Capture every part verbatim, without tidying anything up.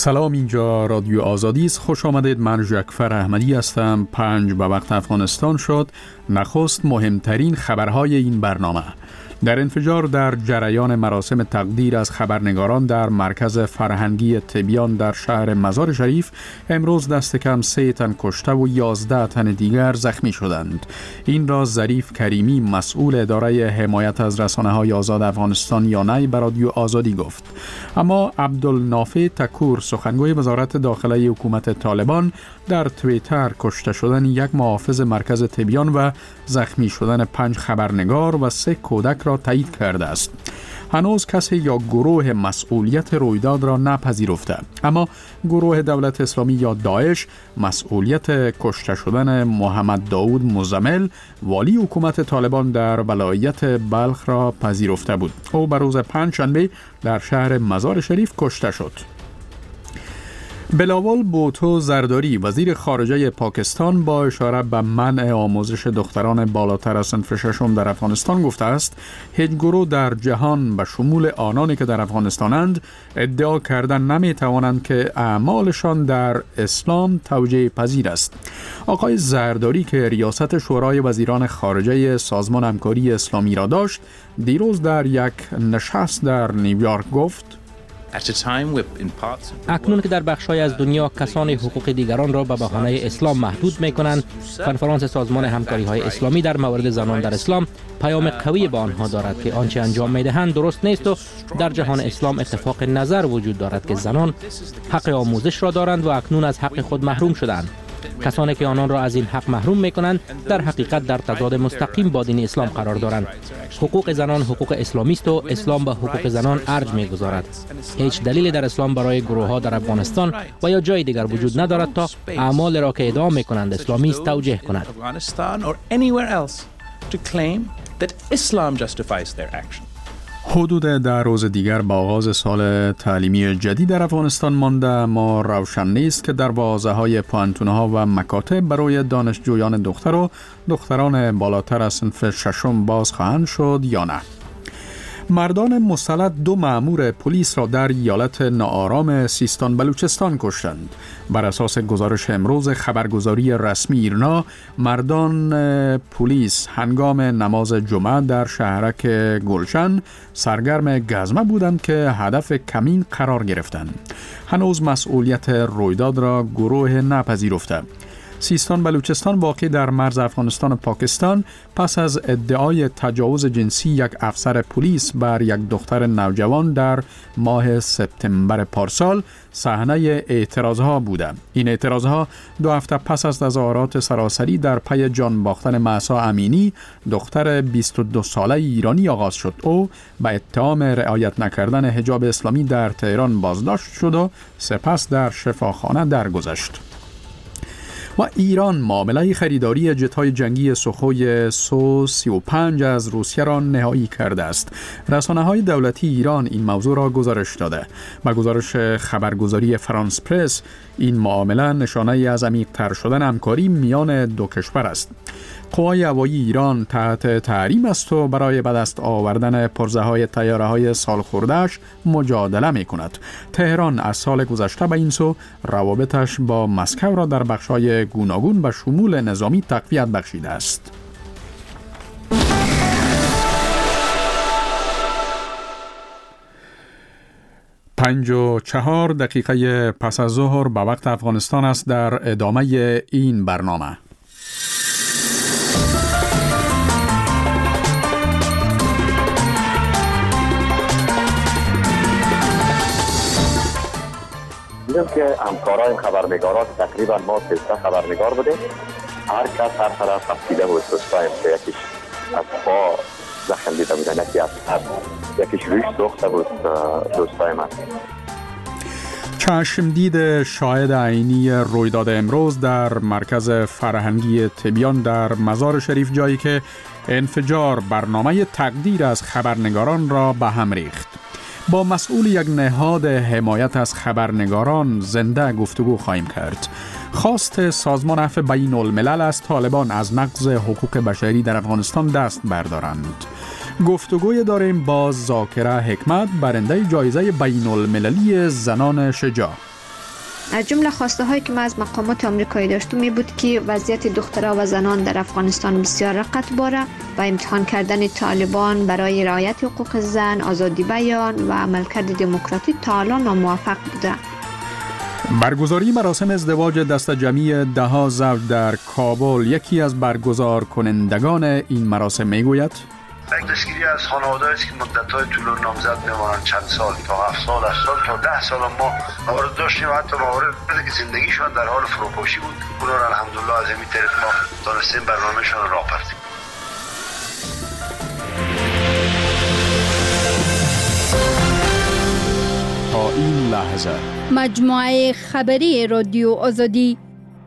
سلام، اینجا رادیو آزادی است. خوش آمدید. من جعفر احمدی هستم. پنج به وقت افغانستان شد. نخست مهمترین خبرهای این برنامه. در انفجار در جریان مراسم تقدیر از خبرنگاران در مرکز فرهنگی تبیان در شهر مزار شریف امروز دست کم سه تن کشته و یازده تن دیگر زخمی شدند. این را ظریف کریمی، مسئول اداره حمایت از رسانه‌های آزاد افغانستان یانای به رادیو آزادی گفت. اما عبدالنافع تکور، سخنگوی وزارت داخلی حکومت طالبان، در توییتر کشته شدن یک محافظ مرکز تبیان و زخمی شدن پنج خبرنگار و سه کودک را تایید کرده است. هنوز کسی یا گروه مسئولیت رویداد را نپذیرفته، اما گروه دولت اسلامی یا داعش مسئولیت کشته شدن محمد داود مزمل، والی حکومت طالبان در ولایت بلخ را پذیرفته بود. او به روز پنجشنبه در شهر مزار شریف کشته شد. بلاول بوتو زرداری، وزیر خارجه پاکستان، با اشاره به منع آموزش دختران بالاتر از صنف ششم در افغانستان گفته است هیچ گروه در جهان به شمول آنانی که در افغانستانند ادعا کردن نمی توانند که اعمالشان در اسلام توجیه پذیر است. آقای زرداری که ریاست شورای وزیران خارجه سازمان همکاری اسلامی را داشت، دیروز در یک نشست در نیویورک گفت: اکنون که در بخش‌های از دنیا کسان حقوق دیگران را به بهانه اسلام محدود می‌کنند، کنفرانس سازمان همکاری‌های اسلامی در مورد زنان در اسلام پیام قوی به آنها دارد که آنچه انجام می‌دهند درست نیست و در جهان اسلام اتفاق نظر وجود دارد که زنان حق آموزش را دارند و اکنون از حق خود محروم شدند. کسانی که آنان را از این حق محروم می‌کنند در حقیقت در تضاد مستقیم با دین اسلام قرار دارند. حقوق زنان حقوق اسلامی است و اسلام به حقوق زنان ارج می‌گذارد. هیچ دلیلی در اسلام برای گروه‌ها در افغانستان و یا جای دیگر وجود ندارد تا اعمال را که ادعا می‌کنند اسلامی است توجیه کند. حدود ده روز دیگر با آغاز سال تعلیمی جدید در افغانستان مانده، اما روشن نیست که دروازه‌های پوهنتون‌ها و مکاتب برای دانشجویان دختر و دختران بالاتر از صنف ششم باز خواهند شد یا نه. مردان مسلح دو مأمور پلیس را در ایالت ناآرام سیستان بلوچستان کشتند. بر اساس گزارش امروز خبرگزاری رسمی ایرنا، مردان پلیس هنگام نماز جمعه در شهرک گلشن سرگرم گزمه بودند که هدف کمین قرار گرفتند. هنوز مسئولیت رویداد را گروه نپذیرفته. سیستان بلوچستان واقع در مرز افغانستان و پاکستان پس از ادعای تجاوز جنسی یک افسر پلیس بر یک دختر نوجوان در ماه سپتامبر پارسال صحنه اعتراضها بوده. این اعتراضها دو هفته پس از تظاهرات سراسری در پی جان باختن مهسا امینی، دختر بیست و دو ساله ایرانی آغاز شد. او به اتهام رعایت نکردن حجاب اسلامی در تهران بازداشت شد و سپس در شفاخانه درگذشت. و ایران معامله خریداری جت‌های جنگی سوخوی سو سی و پنج از روسیه را نهایی کرده است. رسانه‌های دولتی ایران این موضوع را گزارش داده. با گزارش خبرگزاری فرانس پرس، این معامله نشانه از عمیق‌تر شدن همکاری میان دو کشور است. قوای هوایی ایران تحت تحریم است و برای به دست آوردن پرزه‌های طیاره‌های سال خورده‌اش مجادله می‌کند. تهران از سال گذشته به این سو روابطش با مسکو را در بخش‌های گوناگون به شمول نظامی تقویت بخشیده است. پنج و چهار دقیقه پس از ظهر به وقت افغانستان است. در ادامه این برنامه دیدم که همکارای خبرنگاران تقریبا ما سیزده خبرنگار بودیم. هر کس هر طرف افسیده بود. دوستایم که یکیش از پا زخم دیده بودن، یکی از سر، یکیش روش سوخته بود. دوستای من چشم دید شاهد عینی رویداد امروز در مرکز فرهنگی تبیان در مزار شریف، جایی که انفجار برنامه تقدیر از خبرنگاران را به هم ریخت. با مسئول یک نهاد حمایت از خبرنگاران زنده گفتگو خواهیم کرد. خواست سازمان عفو بین الملل از طالبان از نقض حقوق بشری در افغانستان دست بردارند. گفتگوی داریم با ذاکره حکمت، برنده جایزه بین المللی زنان شجاع. از جمله خواسته هایی که ما از مقامات آمریکایی داشتم می بود که وضعیت دخترها و زنان در افغانستان بسیار رقت باره و امتحان کردن طالبان برای رعایت حقوق زن، آزادی بیان و عملکرد دموکراتیک تا الان ناموفق بوده. برگزاری مراسم ازدواج دست جمعی ده ها زوج در کابل یکی از برگزار کنندگان این مراسم میگوید یک دستگیری از خانواده است که مدت‌های طولانی نامزد میمانند، چند سال تا هفت سال، هشت سال تا ده سال ما موارد داشتیم و حتی مواردی که زندگیشان در حال فروپاشی بود. اونا را الحمدلله از این طریق ما دانستیم برنامه‌شان را آوردیم. تا این لحظه مجموعه خبری رادیو آزادی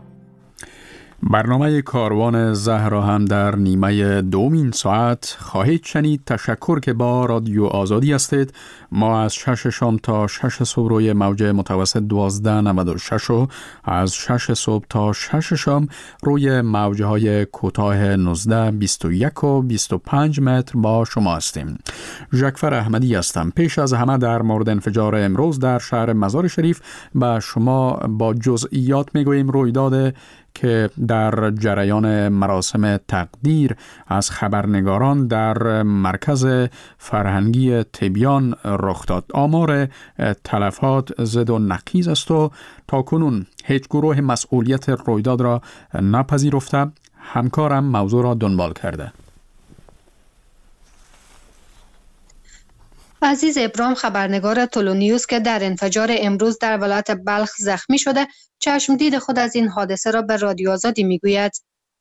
برنامه کاروان زهرا هم در نیمه دومین ساعت خواهید شنید. تشکر که با رادیو آزادی هستید. ما از شش شام تا شش صبح روی موج متوسط دوازده نود و شش و از شش صبح تا شش شام روی موجهای کوتاه نوزده، بیست و یک و بیست و پنج متر با شما هستیم. ژکفر احمدی هستم. پیش از همه در مورد انفجار امروز در شهر مزار شریف به شما با جزئیات میگوییم. رویداد که در جریان مراسم تقدیر از خبرنگاران در مرکز فرهنگی تبیان رخ داد. آمار تلفات زد و نقیض است و تاکنون هیچ گروه مسئولیت رویداد را نپذیرفته. همکارم موضوع را دنبال کرده. عزیز ابراهیم، خبرنگار تولونیوس که در انفجار امروز در ولایت بلخ زخمی شده، چشم دید خود از این حادثه را به رادیو آزادی میگوید.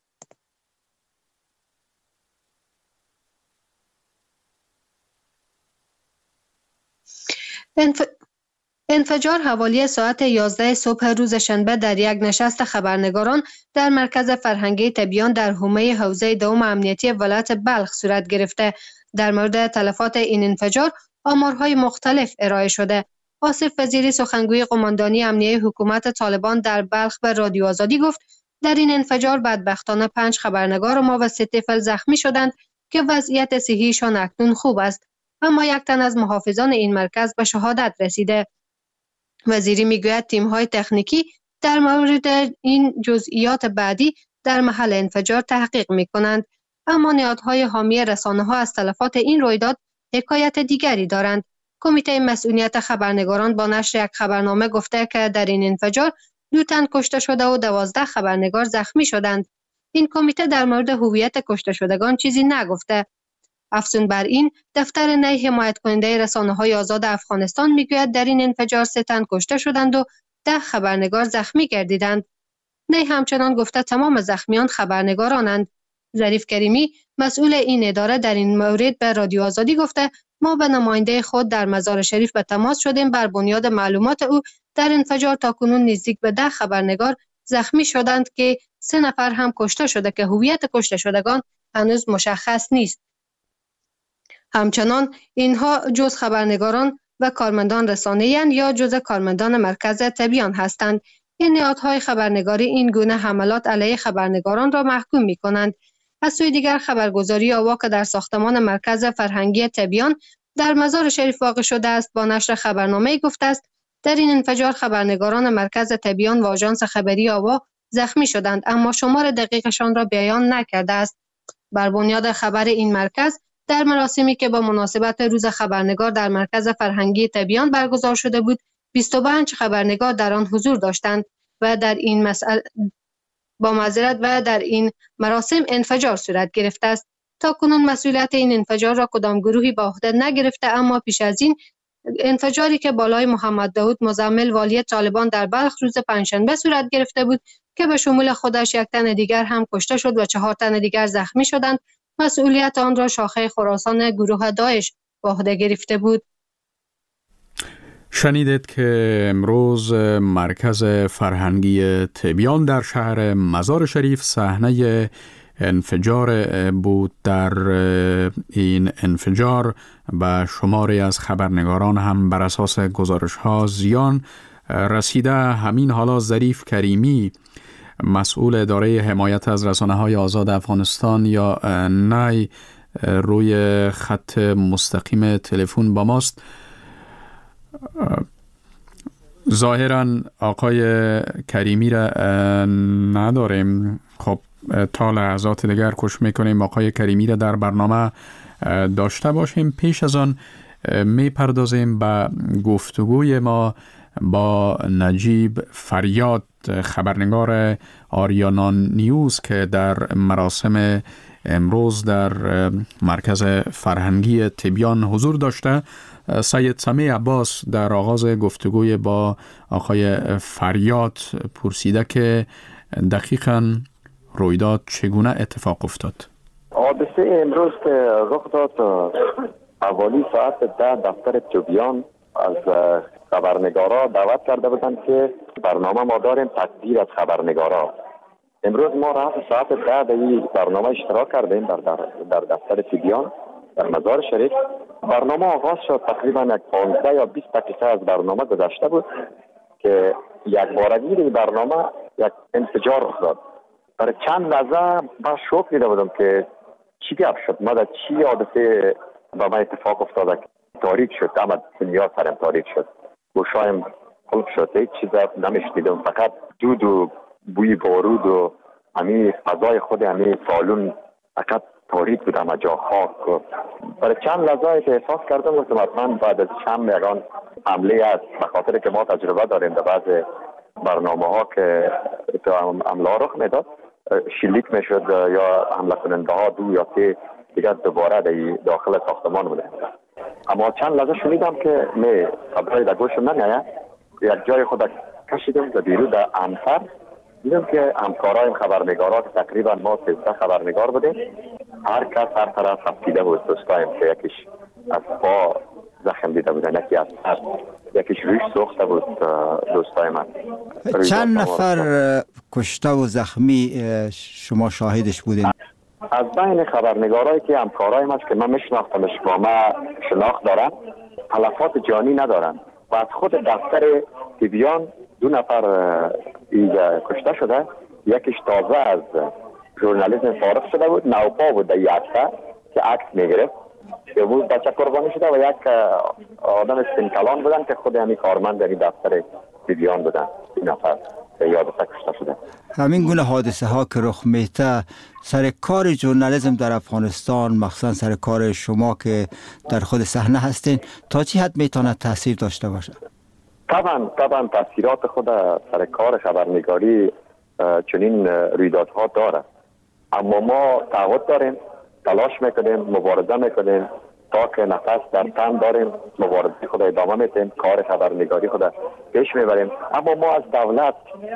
انف... انفجار حوالی ساعت یازده صبح روز شنبه در یک نشست خبرنگاران در مرکز فرهنگی تبیان در حومه حوزه دوم امنیتی ولایت بلخ صورت گرفته. در مورد تلفات این انفجار آمارهای مختلف ارائه شده. آصف وزیری سخنگوی قماندانی امنیه حکومت طالبان در بلخ به رادیو آزادی گفت در این انفجار بدبختانه پنج خبرنگار ما و سه طفل زخمی شدند که وضعیت صحیشان اکنون خوب است، اما یک تن از محافظان این مرکز به شهادت رسیده. وزیری میگوید تیم‌های تکنیکی در مورد این جزئیات بعدی در محل انفجار تحقیق می‌کنند، اما نهادهای حامی رسانه‌ها از تلفات این رویداد حکایت دیگری دارند. کمیته مسئولیت خبرنگاران با نشر یک خبرنامه گفته که در این انفجار دو تن کشته شده و دوازده خبرنگار زخمی شدند. این کمیته در مورد هویت کشته شدگان چیزی نگفته. افزون بر این، دفتر نی حمایت کننده رسانه‌های آزاد افغانستان میگوید در این انفجار سه تن کشته شدند و ده خبرنگار زخمی گردیدند. نی همچنان گفته تمام زخمیان خبرنگارانند. ظریف کریمی مسئول این اداره در این مورد به رادیو آزادی گفته ما به نماینده خود در مزار شریف به تماس شدیم. بر بنیاد معلومات او در انفجار تاکنون نزدیک به ده خبرنگار زخمی شدند که سه نفر هم کشته شده که هویت کشته شدگان هنوز مشخص نیست. همچنان اینها جز خبرنگاران و کارمندان رسانه‌اند یا جز کارمندان مرکز تبیان هستند. این نهادهای خبرنگاری این گونه حملات علیه خبرنگاران را محکوم می‌کنند. از سوی دیگر خبرگزاری آوا که در ساختمان مرکز فرهنگی تبیان در مزار شریف واقع شده است با نشر خبرنامه گفته است در این انفجار خبرنگاران مرکز تبیان و آژانس خبری آوا زخمی شدند، اما شمار دقیقشان را بیان نکرده است. بر بنیاد خبر این مرکز در مراسمی که با مناسبت روز خبرنگار در مرکز فرهنگی تبیان برگزار شده بود، بیست و پنج خبرنگار در آن حضور داشتند و در این مسئله با معذرت و در این مراسم انفجار صورت گرفته است. تا کنون مسئولیت این انفجار را کدام گروهی به عهده نگرفته، اما پیش از این انفجاری که بالای محمد داود مزمل والی طالبان در بلخ روز پنجشنبه صورت گرفته بود که به شمول خودش یک تن دیگر هم کشته شد و چهار تن دیگر زخمی شدند، مسئولیت آن را شاخه خراسان گروه داعش به عهده گرفته بود. شنیدید که امروز مرکز فرهنگی تبیان در شهر مزار شریف صحنه انفجار بود. در این انفجار به شماری از خبرنگاران هم بر اساس گزارش ها زیان رسیده. همین حالا ظریف کریمی مسئول اداره حمایت از رسانه های آزاد افغانستان یا نی روی خط مستقیم تلفن با ماست. ظاهرا آقای کریمی را نداریم. خب تا لحظات دیگر کوشش میکنیم آقای کریمی را در برنامه داشته باشیم. پیش از آن می پردازیم به گفتگوی ما با نجیب فریاد، خبرنگار آریانا نیوز که در مراسم امروز در مرکز فرهنگی تبیان حضور داشته. سید سمیع عباس در آغاز گفتگوی با آقای فریاد پرسیده که دقیقاً رویداد چگونه اتفاق افتاد؟ حادثه امروز که رخ داد اولی ساعت ده دفتر تبیان از خبرنگارا دعوت کرده بودند که برنامه ما داریم تقدیر از خبرنگارا. امروز ما رفت ساعت ده در این برنامه اشتراک کردیم در, در, در دفتر تبیان در مزار شریف. برنامه آغاز شد، تقریبا یک پانزده یا بیست دقیقه از برنامه گذشته بود که یک بارگی در برنامه یک انفجار رخ داد. برای چند لحظه من شوک دیده بودم که چی گپ شد، ما در چی حادثه با من اتفاق افتاد. تاریک شد، اما دنیا سرم تاریک شد، گوشایم قلب شد، هیچ چیز نمیشنیدم، فقط دود و بوی بارود و همین فضای خود همین سالون فقط تاریک بود، اما جا خاک. و برای چند لحظه احساس کردم گفتم حتما بعد از شم یگان حمله است، به خاطر که ما تجربه داریم در بعض برنامه ها که حمله رخ میداد، شلیک میشد یا حمله کننده ها دو یا سه دیگر دوباره در داخل ساختمان بوده. اما چند لحظه شنیدم که می خبری در گوشم نمیاد، یک جای خود کشیدم در بیرو در انفر دیدم که همکارای خبرنگارا که تقریبا ما سیزده خبرنگار بودیم، هر کس هر طرف خفتیده بود. دوستایم که یکیش از پا زخم دیده بودن، یکی از سر، یکیش رویش سوخته بود. دوستای من چند نفر کشته و زخمی شما شاهدش بودین؟ از بین خبرنگارایی که همکارای ما که من میشناختمش با ما شناخت دارن، تلفات جانی ندارن. و از خود دفتر تبیان دو نفر اینجا کشته شده، یکیش تازه از ژورنالیسم فارغ شده بود، نوپا بود در یک هفته که عکس میگرفت که بود بچه قربانی شده، و یک آدم سنکلان بودن که خود همین کارمند در دفتر تبیان بودن. این نفر یادسته کشته شده. همین گونه حادثه ها که رخ میده سر کار ژورنالیسم در افغانستان، مخصوصا سر کار شما که در خود صحنه هستین، تا چی حد میتونه تاثیر داشته باشه؟ طبعا طبعا تاثیرات خود سر کار خبرنگاری چنین رویدادها داره، اما ما تعهد داریم، تلاش میکنیم، مبارزه میکنیم تا که نفس در تن داریم، مبارزه خود ادامه میتیم، کار خبرنگاری خود پیش میبریم. اما ما از دولت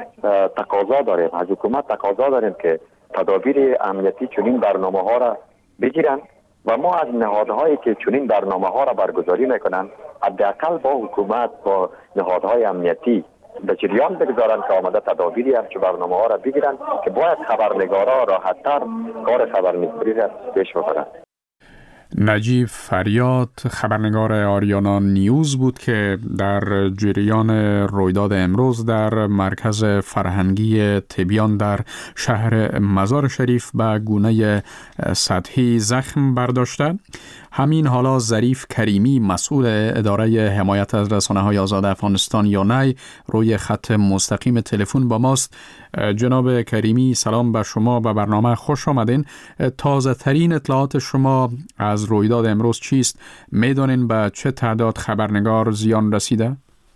تقاضا داریم، از حکومت تقاضا داریم که تدابیر امنیتی چنین برنامه ها را بگیرن، و ما از نهادهایی که چنین برنامه ها را برگزاری میکنن حداقل با حکومت، با نهادهای امنیتی به جریان بگذارن که آمده تدابیری همچون برنامه ها را بگیرن که باید خبرنگارا راحت‌تر کار خبرنگاری را پیش ببرن. نجیب فریاد، خبرنگار آریانا نیوز بود که در جریان رویداد امروز در مرکز فرهنگی تبیان در شهر مزار شریف به گونه سطحی زخم برداشته. همین حالا ظریف کریمی، مسئول اداره حمایت از رسانه‌های آزاد افغانستان یا نی، روی خط مستقیم تلفن با ماست. جناب کریمی، سلام بر شما، به برنامه خوش آمدین. تازه ترین اطلاعات شما از رویداد امروز چیست؟ میدانین به چه تعداد خبرنگار زیان رسیده؟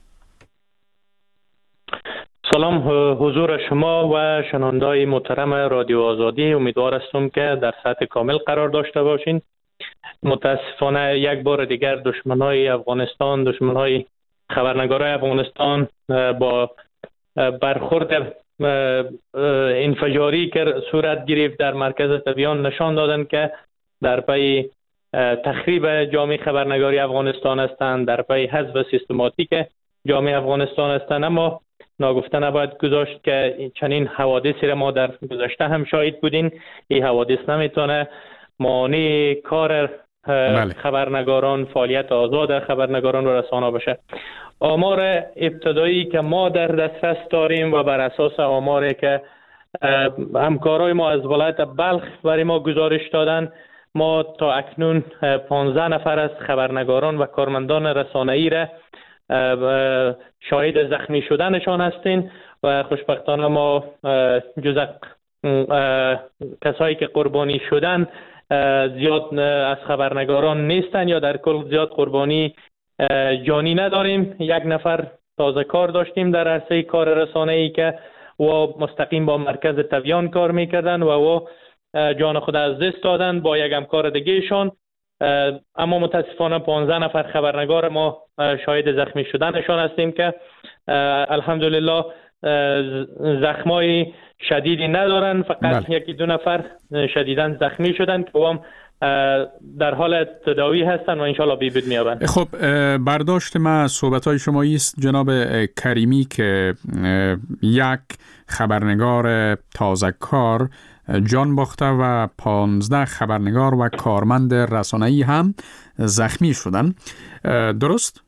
سلام حضور شما و شنوندای محترم رادیو آزادی، امیدوار هستم که در سطح کامل قرار داشته باشین. متاسفانه یک بار دیگر دشمنای افغانستان، دشمنای خبرنگارای افغانستان با برخورد انفجاری که صورت گرفت در مرکز تبیان نشان دادن که در پی تخریب جامعه خبرنگاری افغانستان هستند، در پی حذف سیستماتیک جامعه افغانستان هستند. اما ناگفته نباید گذاشت که چنین حوادثی را ما در گذشته هم شاهد بودین. این حوادث نمیتونه مانع کار بله. خبرنگاران، فعالیت آزاد خبرنگاران و رسانه بشه. آمار ابتدایی که ما در دسترس داریم و بر اساس آماری که همکارای ما از ولایت بلخ برای ما گزارش دادن، ما تا اکنون پانزده نفر از خبرنگاران و کارمندان رسانه‌ای را شاهد زخمی شدنشان هستیم و خوشبختانه ما جز کسایی که قربانی شدن زیاد از خبرنگاران نیستن یا در کل زیاد قربانی جانی نداریم. یک نفر تازه کار داشتیم در عرصه کار رسانه‌ای که و مستقیم با مرکز تبیان کار میکردن و و جان خود از دست دادن با یک همکار دیگهشان، اما متاسفانه پانزده نفر خبرنگار ما شاهد زخمی شدنشان هستیم که الحمدلله زخمای شدیدی ندارن، فقط بله. یکی دو نفر شدیداً زخمی شدن که هم در حال تداوی هستن و انشالله بیبود میابند. خب برداشت ما صحبت‌های شما است جناب کریمی که یک خبرنگار تازه کار جان باخته و پانزده خبرنگار و کارمند رسانه‌ای هم زخمی شدن، درست؟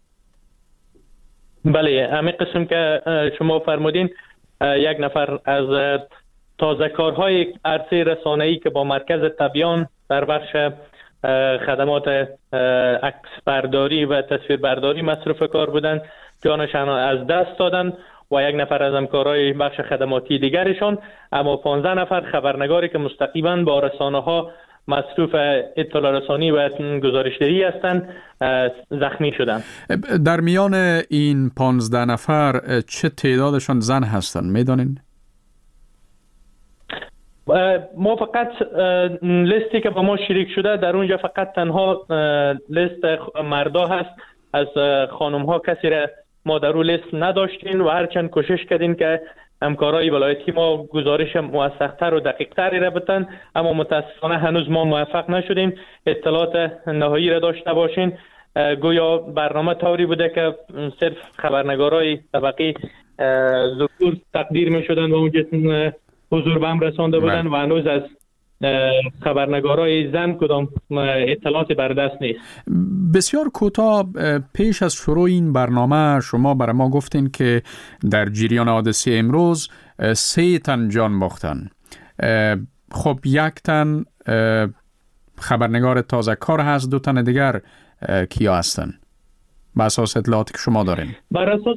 بله، همین قسم که شما فرمودین یک نفر از تازه کارهای عرصه رسانه‌ای که با مرکز تبیان در بخش خدمات عکس برداری و تصویر برداری مصروف کار بودند جانشان از دست دادن و یک نفر از همکارای بخش خدماتی دیگرشان، اما پانزده نفر خبرنگاری که مستقیما با رسانه‌ها مصروف اطلاع رسانی و گزارشدهی هستند زخمی شدند. در میان این پانزده نفر چه تعدادشان زن هستند میدانین؟ ما فقط لیستی که با ما شریک شده در اونجا فقط تنها لیست مردا هست، از خانم ها کسی را ما در اون لیست نداشتیم و هرچند کوشش کردیم که همکارای ولایتی ما گزارش موثق‌تر و دقیق‌تری را بدن، اما متاسفانه هنوز ما موفق نشدیم اطلاعات نهایی را داشته باشیم. گویا برنامه طوری بوده که صرف خبرنگارای طبقه ذکور تقدیر می‌شدن و اونجا حضور به هم رسانده بودن و هنوز از خبرنگارای زن کدام اطلاعات بر دست نیست. بسیار کوتاه پیش از شروع این برنامه شما برای ما گفتین که در جریان حادثه امروز سه تن جان باختن. خب یک تن خبرنگار تازه کار هست، دو تن دیگر کیا هستن بر اساس اطلاعاتی که شما دارین؟ بر اساس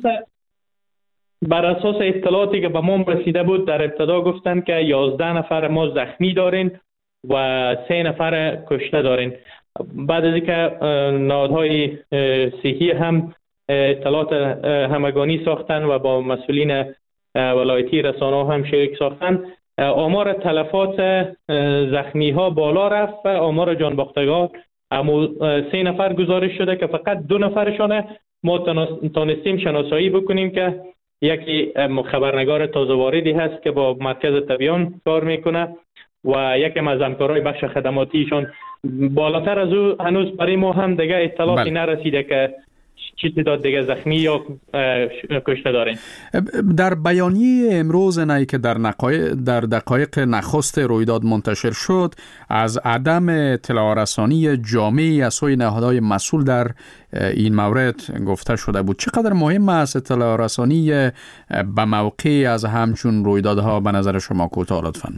بر اساس اطلاعاتی که به ما رسیده بود در ابتدا گفتن که یازده نفر ما زخمی دارین و سه نفر کشته دارین. بعد از اینکه نهادهای صحی هم اطلاعات همگانی ساختن و با مسئولین ولایتی رسانه هم شریک ساختن، آمار تلفات زخمی ها بالا رفت و آمار جان باختگان اما سه نفر گزارش شده که فقط دو نفرشانه ما تانستیم شناسایی بکنیم که یکی خبرنگار تازه واردی هست که با مرکز تبیان کار میکنه و یکی از همکارای بخش خدماتیشون. بالاتر از او هنوز برای ما هم دیگه اطلاعاتی نرسیده که چی تعداد دیگه زخمی یا کشته دارین. در بیانیه امروز نایی که در نقای... در دقایق نخست رویداد منتشر شد از عدم اطلاع رسانی جامعی از سوی نهادهای مسئول در این مورد گفته شده بود. چقدر مهم است اطلاع رسانی به موقع از همچون رویدادها به نظر شما کوتاه لطفاً؟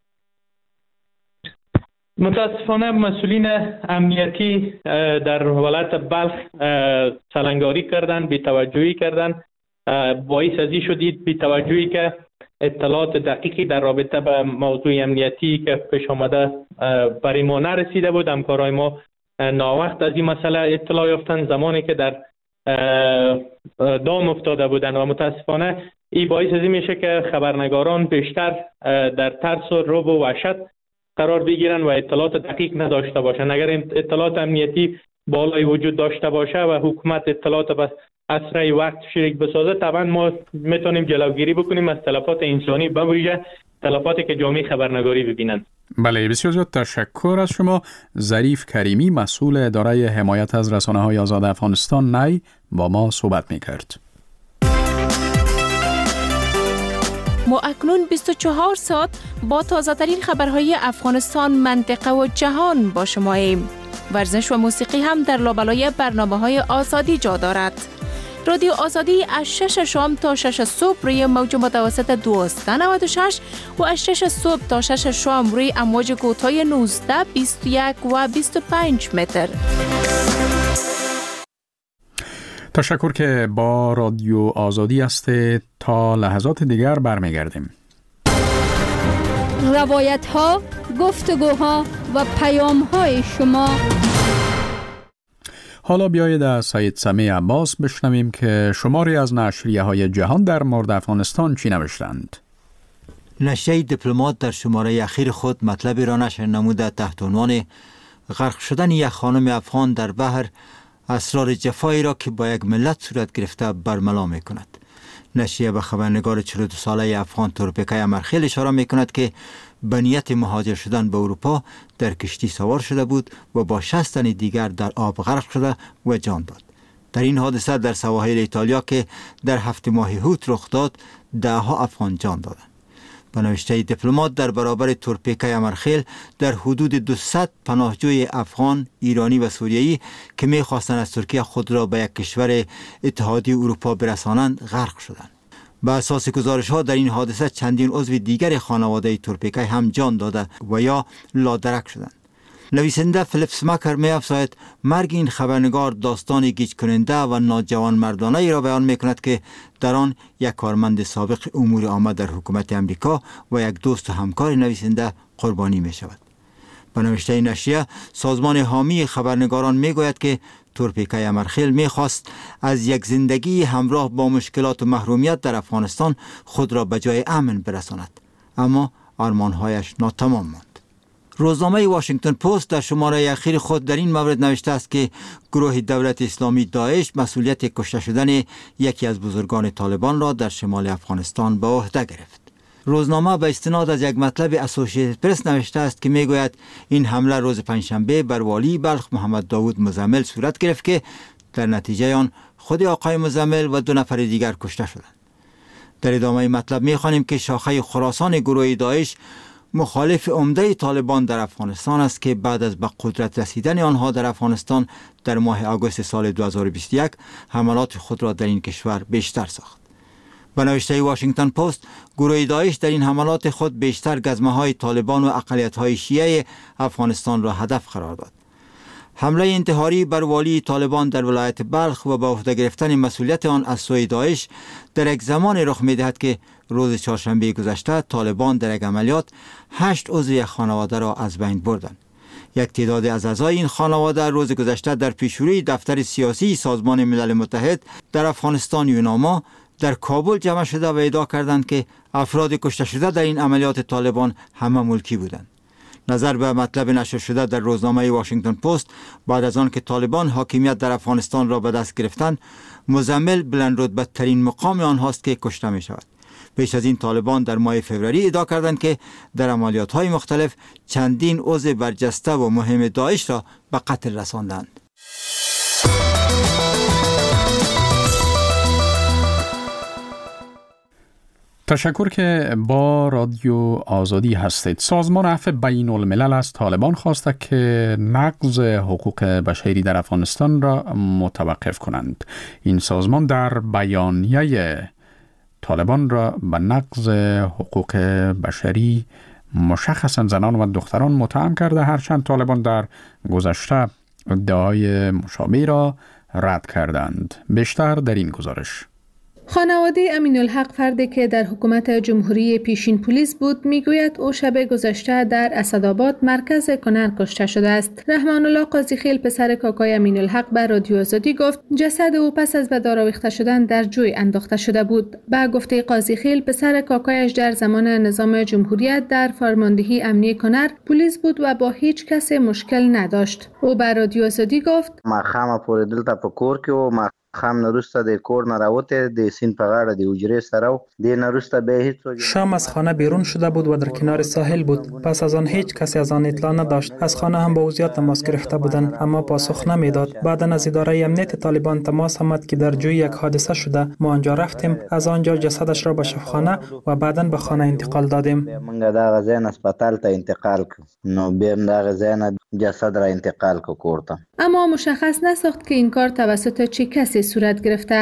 متاسفانه مسئولین امنیتی در ولایت بلخ سلنگاری کردن، بی‌توجهی کردن، باعث ازی شدید بی‌توجهی که اطلاعات دقیقی در رابطه با موضوع امنیتی که پیش آمده برای ما نرسیده بود. همکارای ما ناوقت از این مسئله اطلاع یافتن زمانی که در دام افتاده بودن و متاسفانه این باعث ازی میشه که خبرنگاران بیشتر در ترس و رعب و وحشت قرار بگیرن و اطلاعات دقیق نداشته باشن. اگر اطلاعات امنیتی بالای وجود داشته باشه و حکومت اطلاعات به اسرع وقت شریک بسازه، طبعا ما میتونیم جلوگیری بکنیم از تلفات انسانی، به ویژه تلفاتی که جامعه خبرنگاری ببینند. بله، بسیار زیاد تشکر از شما. ظریف کریمی، مسئول اداره حمایت از رسانه‌های آزاد افغانستان نی، با ما صحبت می‌کرد. ما اکنون بیست و چهار ساعت با تازه ترین خبرهای افغانستان، منطقه و جهان با شما ایم. ورزش و موسیقی هم در لابلای برنامه‌های آزادی جا دارد. رادیو آزادی از شش شام تا شش صبح روی موج متوسط دویست و نود و شش و از شش صبح تا شش شام روی امواج کوتاه نوزده، بیست و یک و بیست و پنج متر. تشکر که با رادیو آزادی هستید. تا لحظات دیگر برمیگردیم. روایت ها، گفتگوها و پیام های شما. حالا بیایید از سید سمیع عباس بشنویم که شماری از نشریه های جهان در مورد افغانستان چی نوشتند. نشریه دیپلمات در شماره اخیر خود مطلبی را نشر نموده تحت عنوان غرق شدن یک خانم افغان در بحر اسرار جفایی را که با یک ملت صورت گرفته برملا می کند. نشریه به خبرنگار چهل و دو ساله افغان تورپیکای امرخیل اشاره می کند که به نیت مهاجر شدن به اروپا در کشتی سوار شده بود و با شصت تن دیگر در آب غرق شده و جان داد. در این حادثه در سواحل ایتالیا که در هفته ماه هوت رخ داد، ده ها افغان جان دادند. به نوشته دیپلمات در برابر تورپیکای امرخیل در حدود دویست پناهجوی افغان، ایرانی و سوریایی که می‌خواستند از ترکیه خود را به یک کشور اتحادیه اروپا برسانند غرق شدند. به اساس گزارش‌ها در این حادثه چندین عضو دیگر خانواده تورپیکای هم جان داده و یا لادرک شدند. نویسنده فلیپس مکر می‌افزاید مرگ این خبرنگار داستان گیج کننده و ناجوان مردانه ای را بیان می‌کند که در آن یک کارمند سابق امور عامه در حکومت امریکا و یک دوست و همکار نویسنده قربانی می‌شود. به نوشته نشریه، سازمان حامی خبرنگاران می‌گوید که تورپیکای امرخیل می‌خواست از یک زندگی همراه با مشکلات و محرومیت در افغانستان خود را به جای امن برساند، اما آرمان‌هایش ناتمام ماند. روزنامه واشنگتن پست در شماره اخیر خود در این مورد نوشته است که گروه دولت اسلامی داعش مسئولیت کشته شدن یکی از بزرگان طالبان را در شمال افغانستان به عهده گرفت. روزنامه به استناد از یک مطلب اسوسییتد پرس نوشته است که میگوید این حمله روز پنجشنبه بر والی بلخ محمد داوود مزمل صورت گرفت که در نتیجه آن خود آقای مزمل و دو نفر دیگر کشته شدند. در ادامه مطلب میخوانیم که شاخه خراسان گروه داعش مخالف عمده طالبان در افغانستان است که بعد از به قدرت رسیدن آنها در افغانستان در ماه آگوست سال دو هزار و بیست و یک حملات خود را در این کشور بیشتر ساخت. به نوشته واشنگتن پست، گروه داعش در این حملات خود بیشتر گزمه‌های طالبان و اقلیت‌های شیعه افغانستان را هدف قرار داد. حمله انتحاری بر والی طالبان در ولایت بلخ و به عهده گرفتن مسئولیت آن از سوی داعش در یک زمان رخ می‌دهد که روز چهارشنبه گذشته طالبان در یک عملیات هشت عضو یک خانواده را از بین بردند. یک تعداد از اعضای این خانواده روز گذشته در پیشروی دفتر سیاسی سازمان ملل متحد در افغانستان یوناما در کابل جمع شده و ادعا کردند که افراد کشته شده در این عملیات طالبان همه ملکی بودند. نظر به مطلب نشر شده در روزنامه واشنگتن پست، بعد از آن که طالبان حاکمیت در افغانستان را به دست گرفتند، مزمل بلند رتبه ترین مقام آنهاست که کشته می شود. پیش از این طالبان در ماه فوریه ادعا کردند که در عملیات های مختلف چندین عضو برجسته و مهم داعش را به قتل رساندند. تشکر که با رادیو آزادی هستید. سازمان عفو بین الملل از طالبان خواسته که نقض حقوق بشری در افغانستان را متوقف کنند. این سازمان در بیانیه طالبان را به نقض حقوق بشری مشخصا زنان و دختران متهم کرده، هرچند طالبان در گذشته ادعای مشابه را رد کردند. بیشتر در این گزارش. خانواده امین الحق، فردی که در حکومت جمهوری پیشین پلیس بود، میگوید او شب گذشته در اسدآباد مرکز کنر کشته شده است. رحمان الله قاضی خیل، پسر کاکای امین الحق، به رادیو آزادی گفت جسد او پس از به دار آویخته شدن در جوی انداخته شده بود. به گفته قاضی خیل، پسر کاکایش در زمان نظام جمهوریت در فرماندهی امنیه کنر پلیس بود و با هیچ کس مشکل نداشت. او به رادیو آزادی گفت ما خامه پورې دلته په کور کې و، ما خام نروسته د کور نه راوته د سین په غاړه د حجرې سره و، د نروسته به هیڅ. شام از خانه بیرون شده بود و در کنار ساحل بود. پس از آن هیچ کسی از آن اطلاع نداشت. از خانه هم با وضعیت تماس گرفته بودند اما پاسخ نمیداد. بعدا از اداره امنیت طالبان تماس آمد که در جوی یک حادثه شده. ما آنجا رفتیم، از آنجا جسدش را به شفاخانه و بعدا به خانه انتقال دادیم. موږ دا غزین هسپتال ته انتقال کړ، نو بیم دا غزین جسد را انتقال کو کورته. اما مشخص نساخت که این کار توسط چه کسی صورت گرفته است.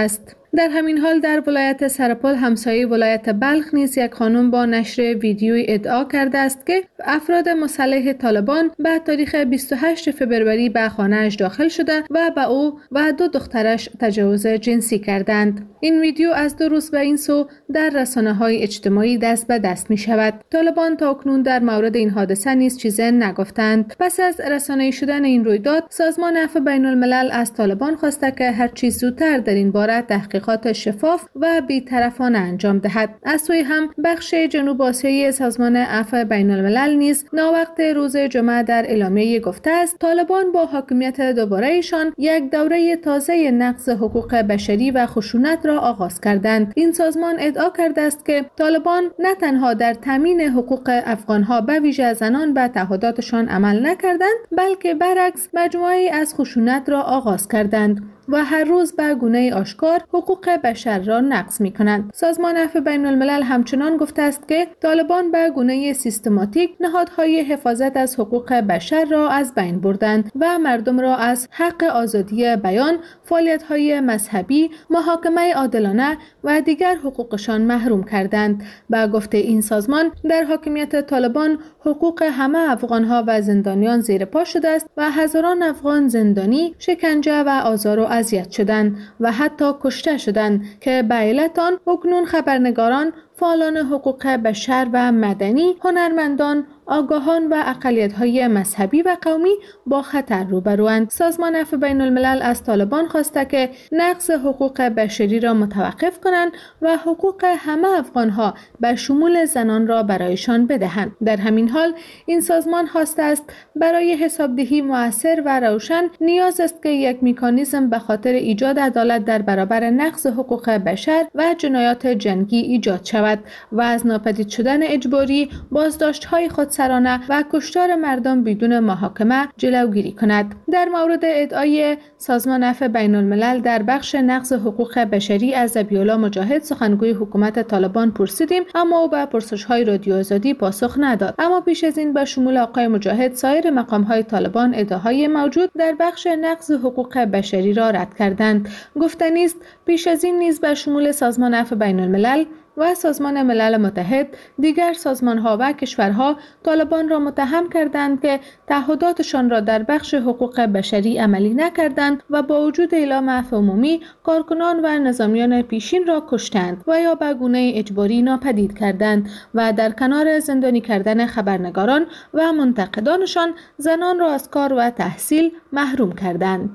در همین حال در ولایت سرپل همسایه ولایت بلخ نیز یک خانم با نشر ویدیوی ادعا کرده است که افراد مسلح طالبان به تاریخ بیست و هشتم فوریه به خانه‌اش داخل شده و به او و دو دخترش تجاوز جنسی کردند. این ویدیو از دو روز به این سو در رسانه‌های اجتماعی دست به دست می شود. طالبان تا اکنون در مورد این حادثه نیز چیزی نگفتند. پس از رسانه‌ای شدن این رویداد، سازمان عفو بین الملل از طالبان خواسته که هر چیز زودتر در این باره تحقیقات شفاف و بی‌طرفانه انجام دهد. از سوی هم بخش جنوب آسیایی سازمان عفو بین الملل نیز ناوقت روز جمعه در اعلامیه گفته است طالبان با حاکمیت دوباره ایشان یک دوره تازه نقض حقوق بشری و خشونت را آغاز کردند. این سازمان ادعا کرده است که طالبان نه تنها در تامین حقوق افغانها به ویژه زنان به تعهداتشان عمل نکردند، بلکه برعکس مجموعه‌ای از خشونت را آغاز کردند و هر روز به گونه آشکار حقوق بشر را نقض می کنند. سازمان عفو بین الملل همچنان گفته است که طالبان به گونه سیستماتیک نهادهای حفاظت از حقوق بشر را از بین بردند و مردم را از حق آزادی بیان، فعالیت‌های مذهبی، محاکمه عادلانه و دیگر حقوقشان محروم کردند. با گفته این سازمان در حاکمیت طالبان حقوق همه افغانها و زندانیان زیر پا شده است و هزاران افغان زندانی، شکنجه و آزار و اذیت شدند و حتی کشته شدند که به علت آن اکنون خبرنگاران، فعالان حقوق بشر و مدنی، هنرمندان، آگاهان و اقلیت‌های مذهبی و قومی با خطر روبروند. سازمان عفو بین الملل از طالبان خواسته که نقض حقوق بشری را متوقف کنند و حقوق همه افغانها به شمول زنان را برایشان بدهند. در همین حال این سازمان خواسته است برای حسابدهی مؤثر و روشن نیاز است که یک مکانیزم به خاطر ایجاد عدالت در برابر نقض حقوق بشر و جنایات جنگی ایجاد شود و از ناپدید شدن اجباری، بازداشت‌های خودسرانه و کشتار مردم بدون محاکمه جلوگیری کند. در مورد ادعای سازمان عفو بین الملل در بخش نقض حقوق بشری از ذبیح‌الله مجاهد سخنگوی حکومت طالبان پرسیدیم، اما او به پرسش‌های رادیو آزادی پاسخ نداد. اما پیش از این به شمول آقای مجاهد سایر مقام‌های طالبان ادعاهای موجود در بخش نقض حقوق بشری را رد کردند. گفتنی است پیش از این نیز به شمول سازمان عفو بین الملل و سازمان ملل متحد دیگر سازمان‌ها و کشورها طالبان را متهم کردند که تعهداتشان را در بخش حقوق بشری عملی نکردند و با وجود اعلام عفو عمومی کارکنان و نظامیان پیشین را کشتند و یا به گونه اجباری ناپدید کردند و در کنار زندانی کردن خبرنگاران و منتقدانشان زنان را از کار و تحصیل محروم کردند.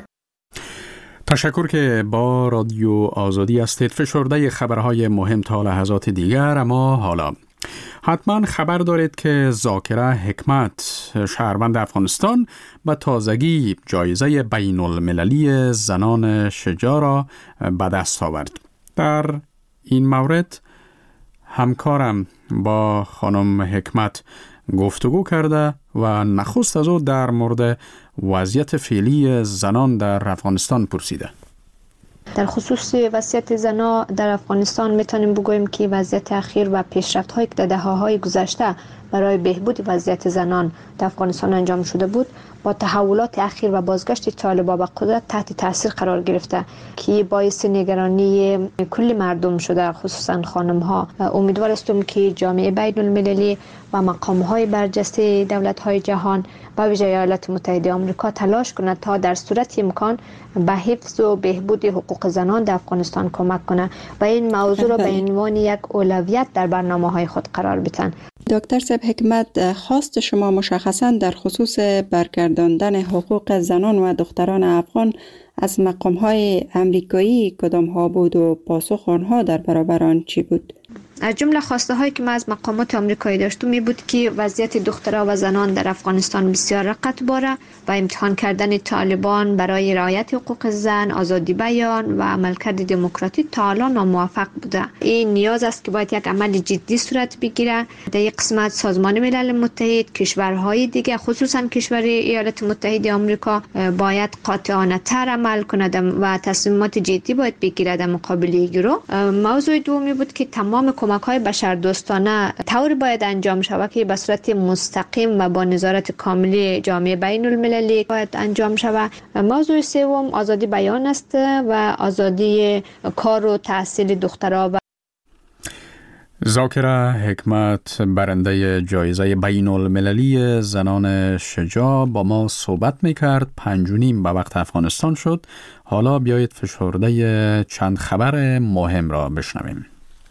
تشکر که با رادیو آزادی هستید. فشرده خبرهای مهم تا لحظات دیگر، اما حالا حتما خبر دارید که ذاکره حکمت شهروند افغانستان به تازگی جایزه بین المللی زنان شجاع را به دست آورد. در این مورد همکارم با خانم حکمت گفتگو کرده و نخست از او در مورد وضعیت فعلی زنان در افغانستان پرسیده. در خصوص وضعیت زنان در افغانستان میتونیم بگوییم که وضعیت اخیر و پیشرفت‌هایی که در دهه‌های گذشته برای بهبود وضعیت زنان در افغانستان انجام شده بود با تحولات اخیر و بازگشت طالبان به قدرت تحت تاثیر قرار گرفته که باعث نگرانی کل مردم شده، خصوصا خانم‌ها. امیدوار هستم که جامعه بین المللی و مقام‌های برجسته دولت‌های جهان و ویژه ایالات متحده آمریکا تلاش کنند تا در صورت امکان به حفظ و بهبود حقوق زنان در افغانستان کمک کنند و این موضوع را به عنوان یک اولویت در برنامه‌های خود قرار بدهند. دکتر صاحب حکمت، خواست شما مشخصاً در خصوص برگرداندن حقوق زنان و دختران افغان از مقام‌های امریکایی کدام ها بود و پاسخ آنها در برابر آن چی بود؟ از جمله خواسته هایی که ما از مقامات آمریکایی داشتیم می بود که وضعیت دخترها و زنان در افغانستان بسیار رقت باره و امتحان کردن طالبان برای رعایت حقوق زن، آزادی بیان و عملکرد دموکراتیک تا الان ناموفق بوده. این نیاز است که باید یک عمل جدی صورت بگیره. در یک قسمت سازمان ملل متحد، کشورهای دیگه خصوصا کشور ایالات متحده آمریکا باید قاطعانه تر عمل کند و تصمیمات جدی باید بگیرد در مقابل گروه. موضوع دومی بود که تمام کمک های بشردوستانه طوری باید انجام شود که به صورت مستقیم و با نظارت کاملی جامعه بین المللی باید انجام شود. موضوع سوم آزادی بیان است و آزادی کار و تحصیل دخترها. ذاکره حکمت برنده جایزه بین المللی زنان شجاع با ما صحبت میکرد. پنج و نیم به وقت افغانستان شد. حالا بیایید فشرده چند خبر مهم را بشنویم.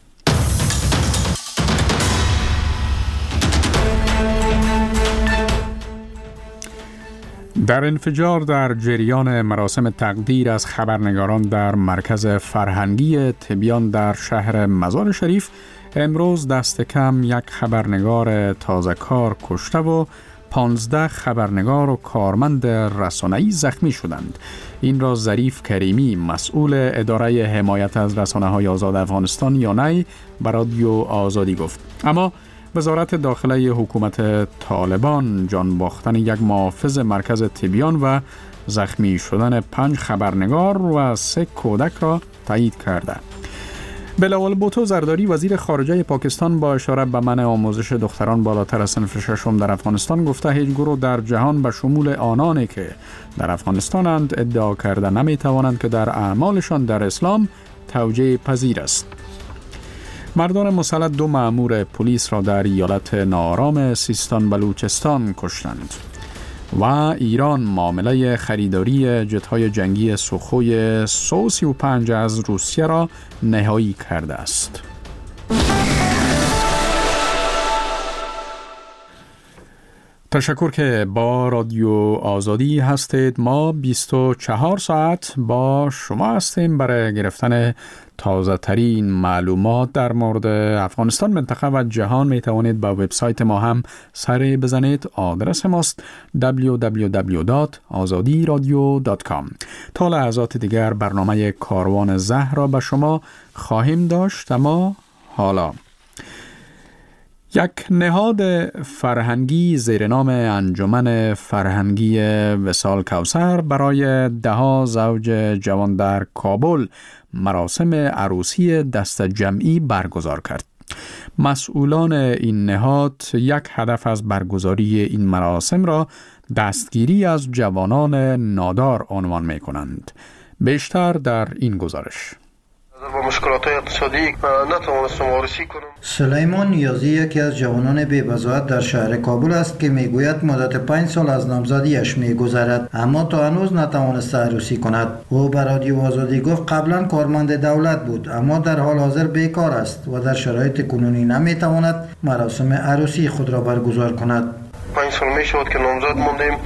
در انفجار در جریان مراسم تقدیر از خبرنگاران در مرکز فرهنگی تبیان در شهر مزار شریف، امروز دست کم یک خبرنگار تازه کار کشته و پانزده خبرنگار و کارمند رسانه‌ای زخمی شدند. این را ظریف کریمی، مسئول اداره حمایت از رسانه‌های آزاد افغانستان یانای به رادیو آزادی گفت. اما وزارت داخله حکومت طالبان جان باختن یک محافظ مرکز تبیان و زخمی شدن پنج خبرنگار و سه کودک را تایید کرده. بلاول بوتو زرداری، وزیر خارجه پاکستان، با اشاره به منع آموزش دختران بالاتر از صنف ششم در افغانستان گفته هیچ گروه در جهان به شمول آنانی که در افغانستانند ادعا کرده نمی توانند که در اعمالشان در اسلام توجیه پذیر است. مردان مسلح دو مأمور پلیس را در ایالت ناآرام سیستان بلوچستان کشتند. و ایران معامله خریداری جت‌های جنگی سوخوی سو سی و پنج از روسیه را نهایی کرده است. تشکر که با رادیو آزادی هستید. ما بیست و چهار ساعت با شما هستیم برای گرفتن تازه ترین معلومات در مورد افغانستان، منطقه و جهان. می توانید با وبسایت ما هم سری بزنید. آدرس ماست دبلیو دبلیو دبلیو دات آزادی رادیو دات کام. تا لحظات دیگر برنامه کاروان زهر را به شما خواهیم داشت. اما حالا یک نهاد فرهنگی زیر نام انجمن فرهنگی وصال کوثر برای ده زوج جوان در کابل مراسم عروسی دست جمعی برگزار کرد. مسئولان این نهاد یک هدف از برگزاری این مراسم را دستگیری از جوانان نادار عنوان می کنند. بیشتر در این گزارش. با مشکلات اقتصادی نتوانستم عروسی کنم. سلیمان نیازی یکی از جوانان بی‌بضاعت در شهر کابل است که میگوید مدت پنج سال از نامزدیش میگذرد اما تا هنوز نتوانسته عروسی کند. او به رادیو آزادی گفت قبلا کارمند دولت بود اما در حال حاضر بیکار است و در شرایط کنونی نمیتواند مراسم عروسی خود را برگزار کند. پنج سال می شود که نامزد ماندیم.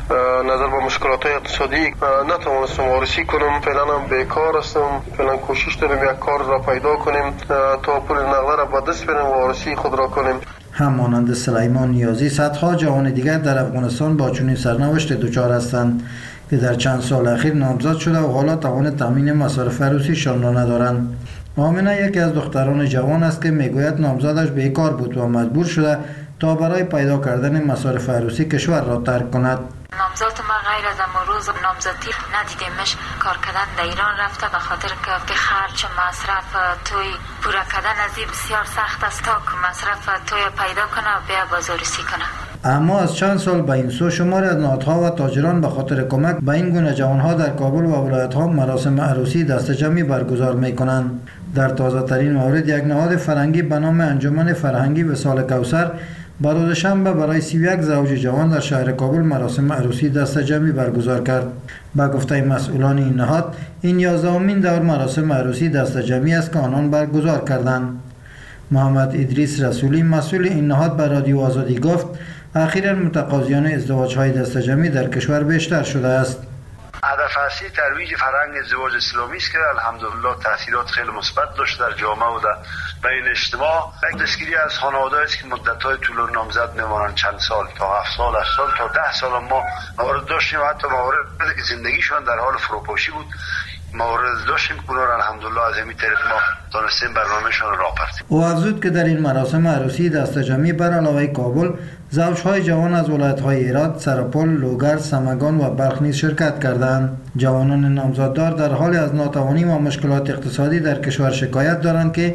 نظر به مشکلات اقتصادی نتوانستم عروسی کنم. فعلا هم بیکار هستم. فعلا کوشش داریم یک کار را پیدا کنیم تا پول نقده را به دست بیاریم و عروسی خود را کنیم. همانند سلیمان نیازی صدها جوان دیگر در افغانستان با چنین سرنوشت دچار هستند که در چند سال اخیر نامزد شده و حالا توان تامین مصارف عروسیشان را ندارند. آمنه یکی از دختران جوان است که میگوید نامزدش بیکار بود و مجبور شده تا برای پیدا کردن مصارف عروسی کشور را ترک کند. نامزد ما غیر از امروز نامزدی ندیدیمش. کار کردن در ایران رفته به خاطر که خرج مصرف توی پورا کردن از این بسیار سخت است تا که مصرف توی پیدا کنه و بیا باز عروسی کنه. اما از چند سال به این سو شماری از نهادها و تاجران به خاطر کمک به این گونه جوانها در کابل و ولایت‌ها مراسم عروسی دست جمعی برگزار می‌کنند. در تازه ترین مورد یک نهاد فرهنگی به نام انجمن فرهنگی وصال کوثر با روز شنبه برای سی و یک زوج جوان در شهر کابل مراسم عروسی دست جمعی برگزار کرد. با گفته مسئولان این نهاد این یازدهمین دور مراسم عروسی دست جمعی است که آنان برگزار کردند. محمد ادریس رسولی مسئول این نهاد به رادیو آزادی گفت اخیراً متقاضیان ازدواج‌های دست جمعی در کشور بیشتر شده است. هدف اصلی ترویج فرهنگ ازدواج اسلامی است که الحمدلله تاثیرات خیلی مثبت داشته در جامعه و در بین اجتماع. یک دستگیری از خانواده‌ای است که مدت‌های طولانی نامزد میمانند، چند سال تا هفت سال، هشت سال تا ده سال ما موارد داشتیم و حتی مواردی که زندگیشان در حال فروپاشی بود موارد داشتیم که اونها الحمدلله از همین طریق ما تونستیم برنامه‌شان را آوردیم. او افزود که در این مراسم عروسی دست جمعی بر علاوه کابل زوجهای جوان از ولایت‌های هرات، سرپل، لوگر، سمگان و بلخ نیز شرکت کردند. جوانان نامزددار در حال از ناتوانی و مشکلات اقتصادی در کشور شکایت دارند که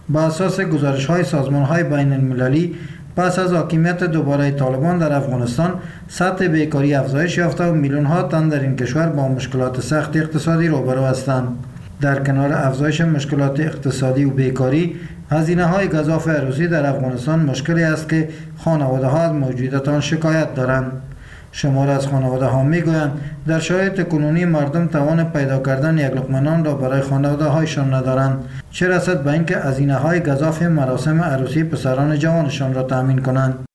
با اساس گزارش های سازمان های بین المللی پس از حاکمیت دوباره طالبان در افغانستان سطح بیکاری افزایش یافته و میلیون ها تن در این کشور با مشکلات سخت اقتصادی روبرو هستند. در کنار افزایش مشکلات اقتصادی و بیکاری، هزینه های گزاف عروسی در افغانستان مشکلی است که خانواده ها از موجودیت آن شکایت دارند. شمار از خانواده ها می گویند در شرایط کنونی مردم توان پیدا کردن یک لقمه نان را برای خانواده هایشان ندارند، چه رسد به اینکه هزینه های گزاف مراسم عروسی پسران جوانشان را تامین کنند.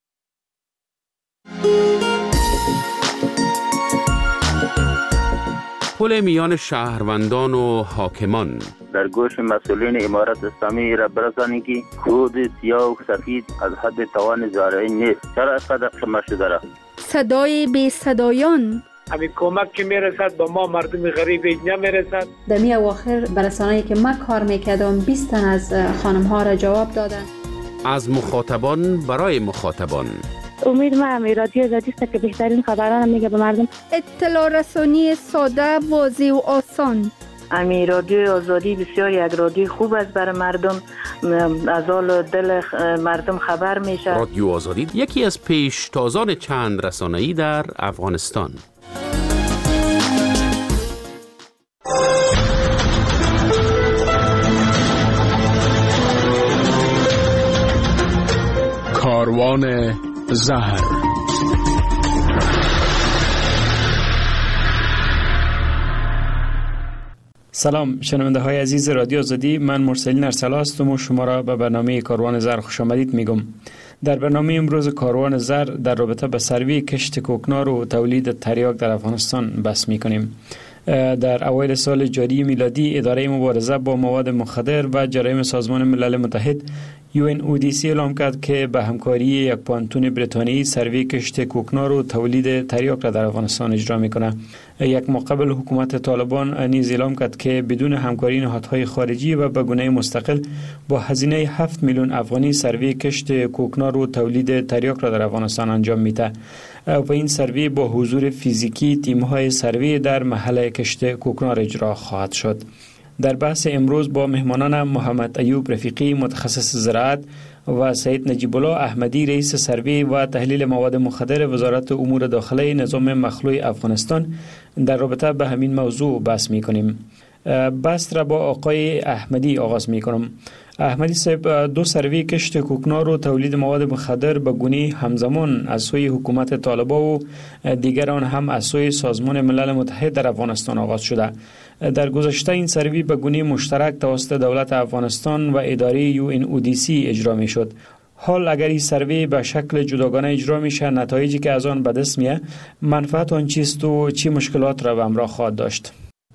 پل میان شهروندان و حاکمان در گوش مسئولین امارت اسلامی را برسانید که کود سیاه و سفید از حد توان زارعی نیست. چرا اینقدر قیمت شده را؟ صدای بی صدایان همین کمک که میرسد به ما مردم غریب اینجا میرسد. در می اواخر برسانه‌ای که من کار میکردم بیست تن از خانم ها را جواب دادن. از مخاطبان برای مخاطبان. امید ما هم رادیو آزادی است که بهترین خبران میگه به مردم. اطلاع رسانی ساده، واضح و آسان. امی رادیو آزادی بسیار یک رادیو خوب است برای مردم، از حال دل مردم خبر میشه. رادیو آزادی یکی از پیشتازان چند رسانه‌ای در افغانستان. کاروان زهر. سلام شنونده های عزیز رادیو آزادی، من مرسلین ارسلا هستم و شما را به برنامه کاروان زر خوش آمدید میگم. در برنامه امروز کاروان زر در رابطه به سروی کشت کوکنار و تولید تریاک در افغانستان بحث میکنیم. در اوایل سال جاری میلادی اداره مبارزه با مواد مخدر و جرایم سازمان ملل متحد یو ان او دی سی اعلام کرد که به همکاری یک پانتون بریتانیایی سروی کشت کوکنار و تولید تریاک را در افغانستان اجرا میکنه. یک ماه قبل حکومت طالبان نیز اعلام کرد که بدون همکاری نهادهای خارجی و به گونه مستقل با هزینه هفت میلیون افغانی سروی کشت کوکنار و تولید تریاک را در افغانستان انجام میده. و این سروی با حضور فیزیکی تیم‌های سروی در محل کشت کوکنار اجرا خواهد شد. در بحث امروز با مهمانان محمد ایوب رفیقی متخصص زراعت و سید نجیب الله احمدی رئیس سروی و تحلیل مواد مخدر وزارت امور داخله نظام مخلوع افغانستان در رابطه به همین موضوع بحث می‌کنیم. بحث را با آقای احمدی آغاز می‌کنم. احمدی صاحب، دو سروی کشت کوکنار و تولید مواد مخدر به گونه همزمان از سوی حکومت طالبان و دیگر آن هم از سوی سازمان ملل متحد در افغانستان آغاز شده. در گذشته این سروی به گونه مشترک توسط دولت افغانستان و اداره یو ان او دی سی اجرا می شد. حال اگر این سروی به شکل جداگانه اجرا میشه، نتایجی که از آن به دست میاد منفعت آن چیست و چی مشکلات را به همراه خواهد داشت؟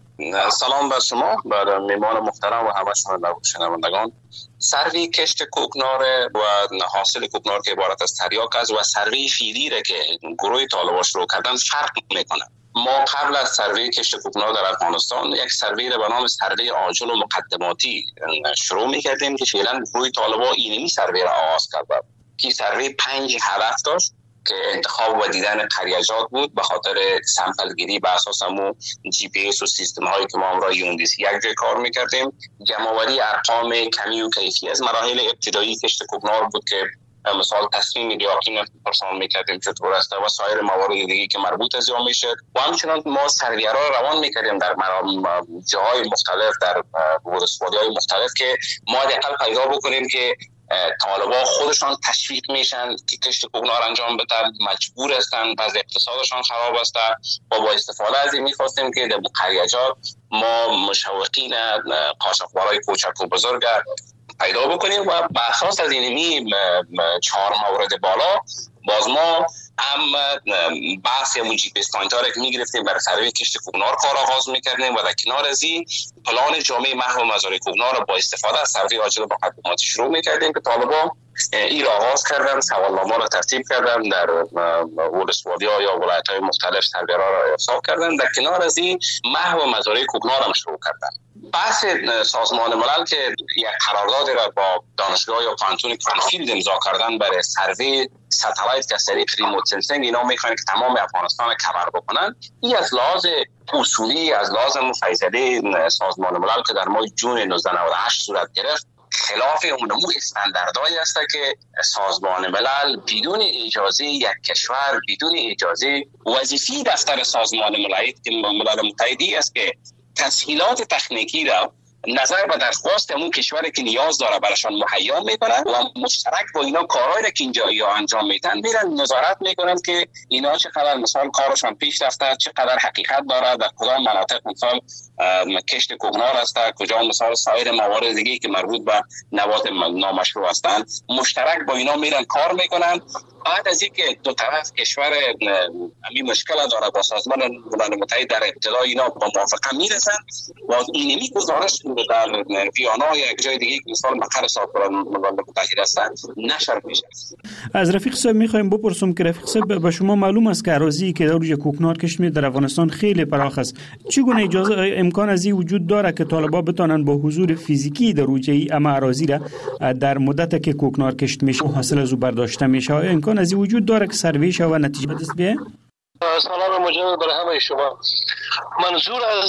سلام بر شما، بر میمان محترم و همه شنوندگان. سروی کشت کوکنار و حاصل کوکنار که عبارت از تریاک است و سروی فیلی را که گروه طالبان شروع کردن فرق میکنه. ما قبل از سروی کشت کوکنار در افغانستان یک سروی را به نام سروی عاجل و مقدماتی شروع میکردیم که فعلا گروه طالبان اینمی سروی را آغاز کرد که سروی پنج هدف داشت که انتخاب و دیدن قریجات بود به خاطر سمپل گیری به اساس همون جی پی اس و سیستم هایی که ما امروز یو ان دی سی یک جای کار میکردیم. جمع‌آوری ارقام کمی و کیفی از مراحل ابتدایی کشت کوکنار بود که مثال تصمیم دیاکین پرسان میکردیم چطور است و سایر موارد دیگه که مربوط از آن میشه و همچنان ما سرویه را روان میکردیم در جاهای مختلف در ولسوالی‌های مختلف که ما دقیقاً پیدا بکنیم که طالبان خودشان تشویق میشن که کشت کوکنار انجام بدن، مجبور هستن، بعضی اقتصادشان خراب است و با استفاده از این میخواستیم که در قریجات ما مشوقین قاچاقبرای کوچک و بزرگ پیدا بکنیم و به اساس از اینمی چهار مورد بالا باز ما هم بحث همون جی پی اس پوینت ها را که میگرفتیم برای سروی کشت کوکنار کار آغاز میکردیم و در کنار از این پلان جامعه محو مزارع کوکنار را با استفاده از سروی عاجل و مقدماتی شروع میکردیم که طالبان این را آغاز کردن، سوالنامه را ترتیب کردن، در ولسوالی‌ها یا ولایت‌های مختلف سروی‌ها را ارسال کردن. در کنار از این محو مزارع کوکنار هم شروع کردن. بحث سازمان ملل که یک قرارداد را با دانشگاه یا پانتون کرانفیلد امضا کردن برای سروی ستلایت که از طریق ریموت سنسینگ اینا میخوان که تمام افغانستان را کور بکنن. این از لحاظ اصولی از لحاظ فیصله سازمان ملل که در ماه جون نوزده نود و هشت صورت گرفت خلاف نمو استانداردهایی است که سازمان ملل بدون اجازه یک کشور، بدون اجازه وظیفه دفتر سازمان ملل که ملل متحدی است که تسهیلات تکنیکی را نظر به درخواست اون کشوری که نیاز داره براشان مهیا میکنن و مشترک با اینا کارهایی که اینجا یا انجام میدن میرن نظارت میکنن که اینا چقدر مثلا کارشان پیش رفته، چقدر حقیقت داره، در کدام مناطق مثلا کشت کوکنار است، کجا مثلا سایر موارد دیگه که مربوط به نبات نامشروع هستند، مشترک با اینا میرن کار میکنن. بعد از اینکه دو طرف کشور همین مشکل داره با سازمان ملل متحد در ابتدا اینا با موافقه میرسن و اینمی گزارش در ویانا یا یک جای دیگه که مثلا مقر سازمان ملل متحد هستند نشر میشه. از رفیق صاحب میخوایم بپرسم که رفیق صاحب به شما معلوم است که اراضی که در روی کوکنار کشمیر در افغانستان خیلی پراخ است. چگونه اجازه امکان از این وجود داره که طالبان بتونن با حضور فیزیکی در روی اما اراضی را در مدت که کوکنار کشت میشه حاصل از او برداشته میشه امکان از این وجود داره که سروی شه و نتیجه به دست بیه؟ سلام مجدد برای همه شما. منظور از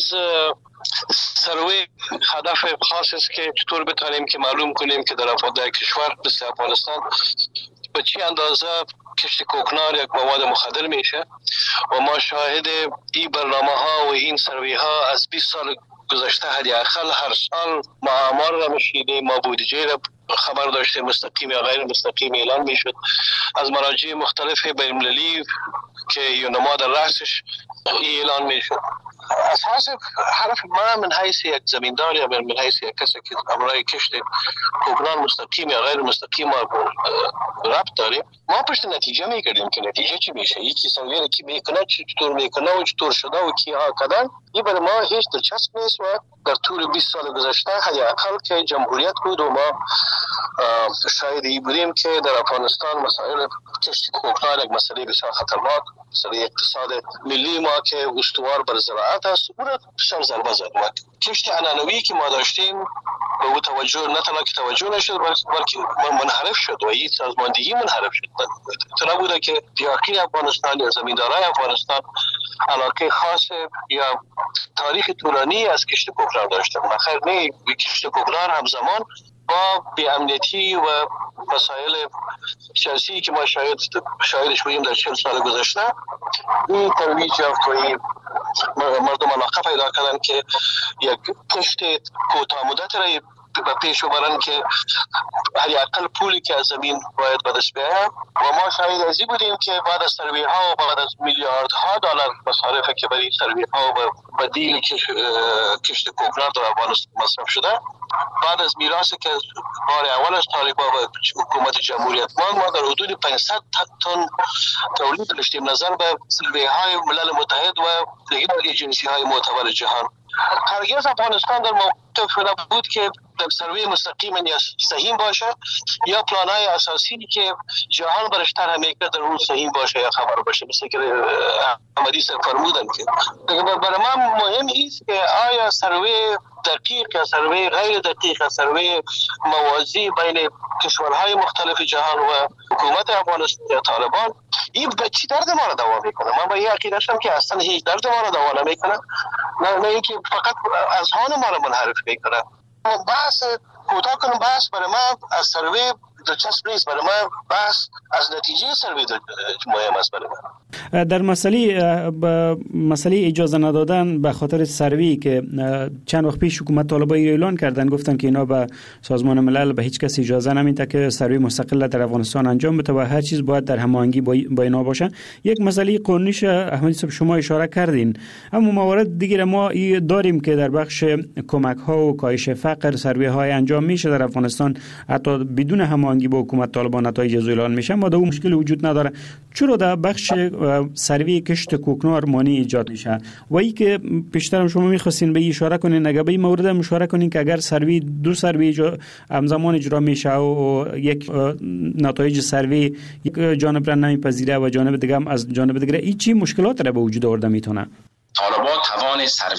سروی هدف خاص است که چطور بتانیم که معلوم کنیم که در افغانستان کشور مثل افغانستان به چی اندازه کشت کوکنار یک مواد مخدر میشه و ما شاهد این برنامه ها و این سروی ها از بیست سال گذشته حداقل هر سال ما آمار را میشنیدیم، ما بودجه را خبر داشته مستقیم یا غیر مستقیم اعلان میشد از مراجع مختلف بین‌المللی که یونما در رأسش اعلان میشد. اساس حرف ما من حیث یک زمیندار یا من حیث یک کسی که امرای کشت کوکنار مستقیم یا غیر مستقیم ربط داریم، ما پشت نتیجه میگردیم که نتیجه چی میشه، یکی سنویر کی میکنه، چطور میکنه و چطور شده و کی ها کدن. این برای ما هیچ دلچسب نیست و در طول بیست سال گذشته حداقل که جمهوریت بود و ما شاید این بودیم که در افغانستان مسائل کشت کوکنار یک مسئله بسیار خطرناک، مسئله اقتصاد ملی ما که استوار بر زراعت است، اون را بسیار ضربه زد. کشت عنعنوی که ما داشتیم به او توجه نه تنها که توجه نشد بلکه منحرف شد و این سازماندهی منحرف شد. تو نبوده که دیاقین افغانستان یا زمیندارای افغانستان علاقه خاص یا تاریخ طولانی از کشت کوکنار داشتن. بخیر نه، کشت کوکنار همزمان با بی‌امنیتی و مسائل سیاسی که ما شاید شاهدش بودیم در چهل سال گذشته، این ترویج یافت و این مردم علاقه پیدا کردن که یک کشت کوتاه مدت را به پیش ببرن که حداقل پولی که از زمین باید به دست بیاید و ما شاهد از این بودیم که بعد از سروی ها و بعد از میلیاردها دلار مصارف که برای سروی ها و بدیل کشت کوکنار در افغانستان مصرف شده، بعد از میراثی که بار اول از طالبان و حکومت جمهوریت ما ما در حدود پانصد تن تولید داشتیم نظر به سروی های ملل متحد و دیگر ایجنسی های معتبر جهان. هرگز افغانستان در موقف نبود که در سروی مستقیم یا سهیم باشه یا پلانهای اساسی که جهان برش طرح میکنه در اون سهیم باشه یا خبر باشه، مثل که احمدی سر فرمودن. که برای ما مهم است که آیا سروی دقیق یا سروی غیر دقیق یا سروی موازی بین کشورهای مختلف جهان و حکومت افغانستان یا طالبان این به چی درد ما را دوا میکنه؟ من به این عقیده هستم که اصلا هیچ درد ما را دوا نمیکنه، نه نه اینکه فقط اذهان ما را منحرف میکنه. بحث کوتاه کنم، بحث برای ما از سروی دلچسب نیست، برای ما بحث از نتیجه سروی مهم است. برای ما در مسئله مسئله اجازه ندادن به خاطر سروی که چند وقت پیش حکومت طالبان اعلان کردن، گفتن که اینا به سازمان ملل به هیچ کس اجازه نمیده که سروی مستقل در افغانستان انجام بده و هر چیز باید در هماهنگی با اینا باشه. یک مسئله قانونیش احمدی صاحب شما اشاره کردین، اما موارد دیگه ما داریم که در بخش کمک ها و کاهش فقر سروی های انجام میشه در افغانستان، حتی بدون هماهنگی با حکومت طالبان نتایج از اعلان میشه، ما در اون مشکل وجود نداره. چرا در بخش سروی کشت کوکنار مانع ایجاد میشه؟ و ای که پیشترم شما میخواستین به اشاره کنین، اگه به این مورد هم اشاره کنین که اگر سروی دو سروی همزمان اجرا میشه و یک نتایج سروی یک جانب را نمیپذیره و جانب دیگه هم از جانب دیگه، این چی مشکلات را به وجود آورده میتونه؟ طالبان توان سروی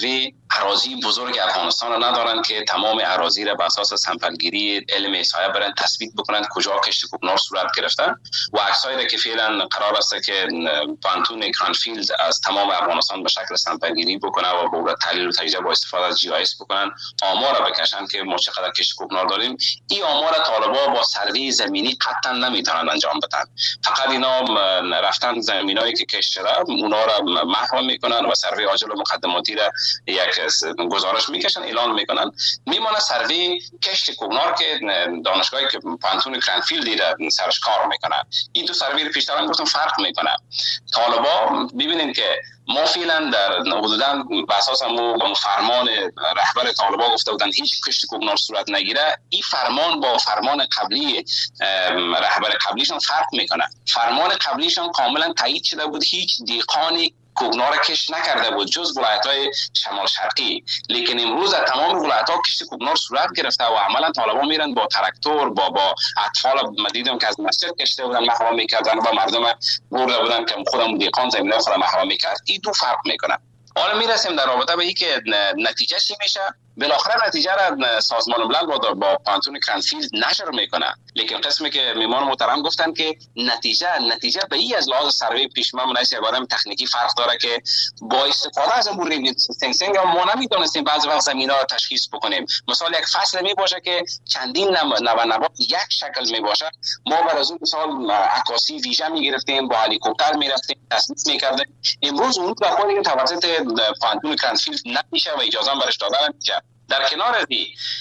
اراضی بزرگ افغانستان را ندارن که تمام اراضی را به اساس سمپلگیری علم احصایه برن تثبیت بکنن کجا کشت کوکنار صورت گرفته و عکسایی که فعلا قرار است که پانتون کرانفیلد از تمام افغانستان به شکل سمپلگیری بکنه و با تحلیل و تجزیه با استفاده از جی آی اس بکنن آمار را بکشن که ما چقدر کشت کوکنار داریم. این آمار طالبا با سروی زمینی قطعا نمیتونن انجام بدن. فقط اینا رفتن زمینایی که کشت شده اونا را محو میکنن و سروی عاجل و مقدماتی را یک گزارش میکشن اعلان میکنن. میمونه سروی کشت کوکنار که دانشگاهی که پانتون کرانفیلد دیده سرش کار میکنه. این دو سروی رو پیشتر گفتم فرق میکنه. طالبا ببینید که ما فعلا در حدوداً به اساس مو فرمان رهبر طالبان گفته بودن هیچ کشت کوکنار صورت نگیره. این فرمان با فرمان قبلی رهبر قبلیشون فرق میکنه. فرمان قبلیشون کاملا تایید شده بود هیچ دیقانی کوکنار کشت نکرده بود جز ولایت‌های شمال شرقی، لیکن امروز در تمام ولایت‌ها کشت کوکنار صورت گرفته و عملا طالبان میرن با تراکتور با با اطفال مدیدم که از مسجد کشته بودن محو میکردن و مردم برده بودن که خودم دیقان زمینه خودم محو میکرد. این دو فرق میکنه. حالا میرسیم در رابطه به این که نتیجه چی میشه. بالاخره نتیجه را سازمان ملل با با پانتون کرانفیلد نشر میکنه، لیکن قسمی که میمان محترم گفتن که نتیجه نتیجه به این از لحاظ سروی پیشمه مناسب عبارت تکنیکی فرق داره که با استفاده از امور ریموت سنسینگ ما نمیدونستیم بعضی وقت زمینا رو تشخیص بکنیم. مثلا یک فصل می باشه که چندین نو نبات یک شکل می باشه، ما بر از اون مثال عکاسی ویژه می گرفتیم با هلیکوپتر می رفتیم تصویر می کردیم. امروز اون کاری که توسط پانتون کرانفیلد نمیشه و اجازه برش داده نمیشه. در کنار از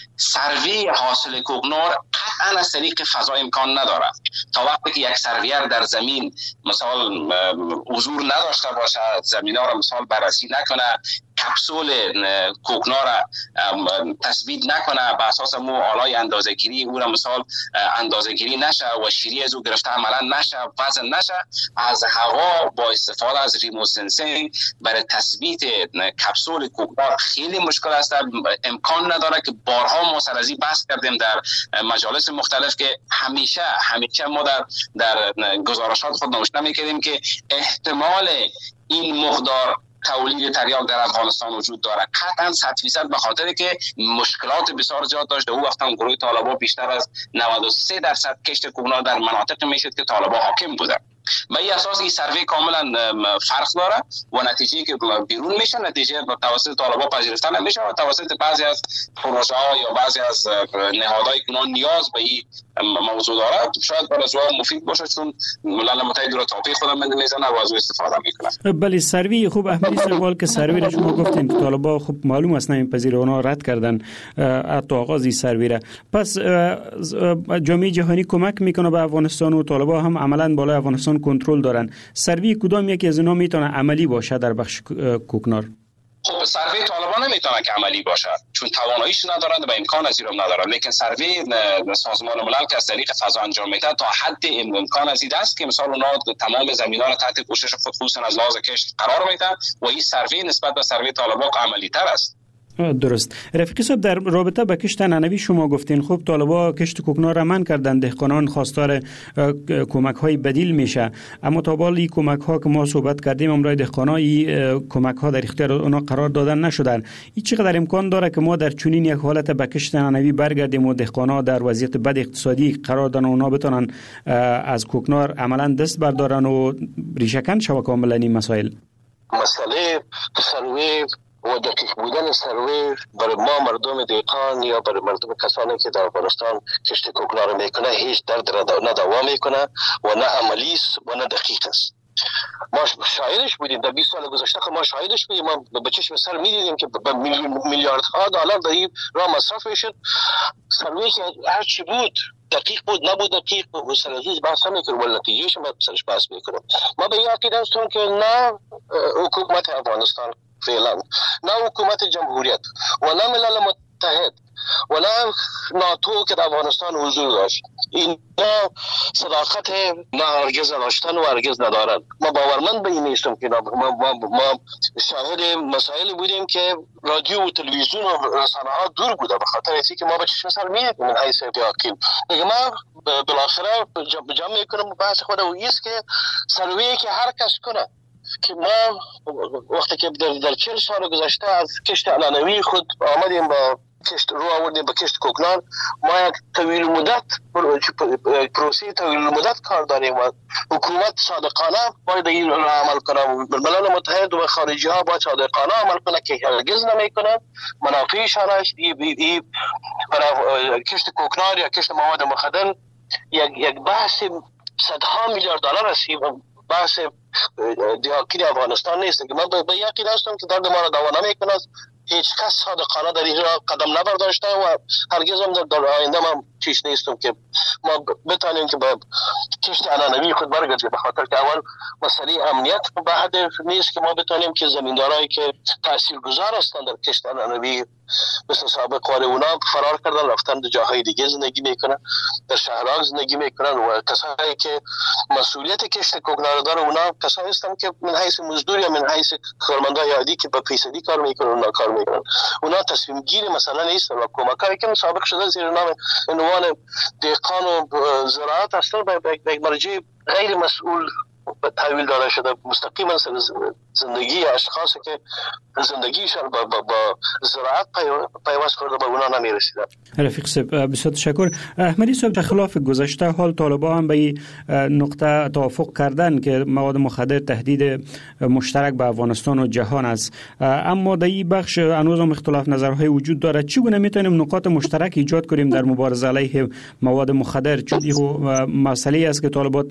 سروی حاصل کوکنار قطعا از طریق فضا امکان نداره. تا وقتی که یک سرویر در زمین مثال حضور نداشته باشه، زمین‌ها را مثال بررسی نکنه، کپسول کوکنار را تثبیت نکنه، به اساس مو آلای اندازه‌گیری او را مثال اندازه‌گیری نشه و شیری از او گرفته عملا نشه، وزن نشه، از هوا با استفاده از ریموت سنسینگ برای تثبیت کپسول کوکنار خیلی مشکل است. امکان نداره که بارها ما سر از این بحث کردیم در مجالس مختلف که همیشه همیشه ما در در گزارشات خود نوشته می‌کردیم که احتمال این مقدار تولید تریاک در افغانستان وجود داره قطعا صد فیصد به خاطر که مشکلات بسیار زیاد داشته. او وقتا گروه طالبان بیشتر از نود و سه درصد کشت کوکنار در مناطق میشد که طالبان حاکم بوده. به این اساس این سروی کاملا فرق داره و نتیجه که بیرون میشه نتیجه توسط طالبان پذیرفته نمیشه و توسط بعضی از پروژه ها یا بعضی از نهادهای که نیاز به این موضوع داره شاید برای زوار مفید باشه، چون ملل متحد رو تاپی خودم میزنه و از او استفاده میکنه. بله سروی خوب احمدی سوال که سروی را شما گفتین که طالبان خوب معلوم است نمیپذیره، اونا رد کردن حتی آغاز این سروی را. پس جامعه جهانی کمک میکنه به افغانستان و طالبان هم عملا بالای افغانستان کنترل دارن. سروی کدام یکی از اینا میتونه عملی باشه در بخش کوکنار؟ خب سروی طالبان نمیتونه که عملی باشه چون تواناییش ندارند و امکان از این ندارند، لیکن سروی سازمان ملل که از طریق فضا انجام میده تا حد امکان از این است که مثلا اونا تمام زمین‌ها را تحت پوشش خود خصوصا از لحاظ کشت قرار میدن و این سروی نسبت به سروی طالبان عملی تر است. درست. رفیقی صاحب در رابطه با کشت نانوی شما گفتین خب طالبان کشت کوکنار را منع کردن، دهقانان خواستار کمک های بدیل میشه، اما تا بالی کمک ها که ما صحبت کردیم امروز دهقانای کمک ها در اختیار اونا قرار دادن نشدن. این چقدر امکان داره که ما در چنین یک حالت به کشت نانوی برگردیم و دهقانا در وضعیت بد اقتصادی قرار دادن و اونا بتونن از کوکنار عملا دست بردارن و ریشه‌کن شوه کاملا این مسائل؟ مسئله سروی و دقیق بودن سروی برای ما مردم دیقان یا برای مردم کسانی که در افغانستان کشت کوکنار میکنه هیچ درد نه دوا میکنه و نه عملی است و نه دقیق است. ما شاهدش بودیم در بیست سال گذشته که ما شاهدش بودیم، ما به چشم سر میدیدیم که میلیاردها دلار در این راه مصرف میشد. سروی که هر چی بود دقیق بود نبود دقیق بود سر عزیز بحث نمیکنم ولی نتیجهش ما سرش بحث میکنم. ما به این عقیده هستم که نه حکومت افغانستان فعلا، نه حکومت جمهوریت و نه ملل متحد و نه ناتو که در افغانستان حضور داشت اینا صداقت نه هرگز داشتن و هرگز ندارن. ما باورمند به این نیستم که ما, ما, ما شاهد مسائلی بودیم که رادیو و تلویزیون و رسانه ها دور بوده به خاطر اینکه که ما به چشم سر میدیم من حیث یقین. دیگه ما بالاخره جمع میکنم بحث خود و ایست که سروی که هر کس کنه که ما وقتی که در, در چهل سال گذشته از کشت علنوی خود آمدیم با کشت رو آوردیم به کشت کوکنار، ما یک طویل مدت پروسه طویل مدت کار داریم و حکومت صادقانه باید این را عمل کنه. ملل متحد و خارجی ها باید صادقانه عمل کنه که هرگز نمیکنن. منافعشان است. برای کشت کوکنار یا کشت مواد مخدر یک یک بحث صدها میلیارد دلار است. بحث دیاکین افغانستان نیست که من به یقین هستم که درد ما را دوا نمیکنه. هیچ کس صادقانه در این راه قدم نبرداشته و هرگز هم در آینده من چیز نیستم که ما بتانیم که با کشت علنوی خود برگردیم، به خاطر که اول مسئله امنیت به حد نیست که ما بتانیم که زمیندارایی که تاثیرگذار هستند در کشت علنوی مثل سابق واره اونا فرار کردن رفتن در جاهای دیگه زندگی میکنن، در شهرها زندگی میکنن و کسایی که مسئولیت کشت کوکنار داره اونا کسایی هستند که من حیث مزدور یا من حیث کارمندای عادی که به فیصدی کار میکنن اونا کار میکنن. اونا تصمیم گیر مثلا نیستن و کمکایی که سابق شده زیر نام عنوان دهقان و زراعت هستن به یک مرجع غیر مسئول تحویل داده شده. مستقیما زندگی اشخاصی که زندگیشان با, با, با زراعت پیوست کرده به اونا نمیرسیده. رفیق صاحب بسیار تشکر. احمدی صاحب در خلاف گذشته حال طالبان هم به این نقطه توافق کردن که مواد مخدر تهدید مشترک به افغانستان و جهان است، اما در این بخش هنوز هم اختلاف نظرهای وجود دارد. چگونه میتونیم نقاط مشترک ایجاد کنیم در مبارزه علیه مواد مخدر؟ چون این مسئله است که طالبان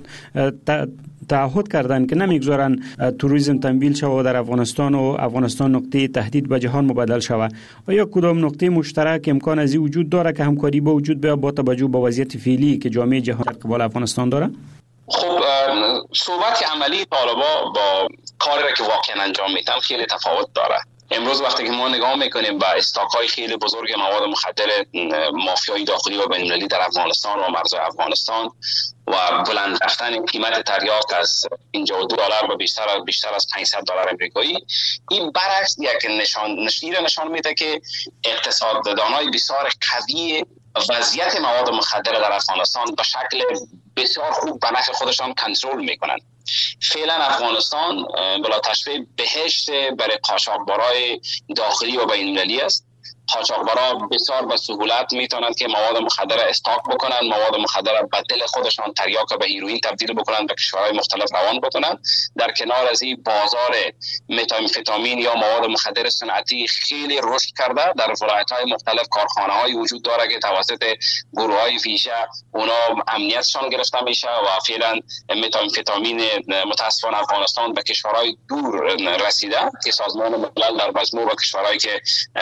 تعهد کردن که نمیگذارن توریسم تمویل شود در افغانستان و افغانستان نقطه تهدید به جهان مبادل شود. و یا کدام نقطه مشترک امکان از این وجود داره که همکاری با وجود بیاد با توجه به وضعیت فعلی که جامعه جهان در قبال افغانستان داره؟ خب صحبت عملی طالبان با کاری که واقعا انجام میدن خیلی تفاوت داره. امروز وقتی که ما نگاه میکنیم به استاک‌های خیلی بزرگ مواد مخدر مافیایی داخلی و بین‌المللی در افغانستان و مرزهای افغانستان و بلند رفتن قیمت تریاک از اینجا دو دلار به بیشتر از بیشتر از پانصد دلار امریکایی، این برعکس یک نشان نشیر نشان میده که اقتصاددانای بسیار قوی وضعیت مواد مخدر در افغانستان به شکل بسیار خوب به نفع خودشان کنترل میکنن. فعلا افغانستان بلا تشبیه بهشت برای قاچاقبرای داخلی و بین‌المللی است. قاچاقبرا بسیار به سهولت میتونند که مواد مخدر استاک بکنن، مواد مخدر به دل خودشان تریاک به هیروئین تبدیل بکنن، به کشورهای مختلف روان بکنن. در کنار از این بازار متامفتامین یا مواد مخدر صنعتی خیلی رشد کرده. در ولایت‌های مختلف کارخانه‌های وجود داره که توسط گروه‌های ویژه اونا امنیتشان گرفته میشه و فعلا متامفتامین متاسفانه افغانستان به کشورهای دور رسیده که سازمان ملل در مجموع با کشورهایی که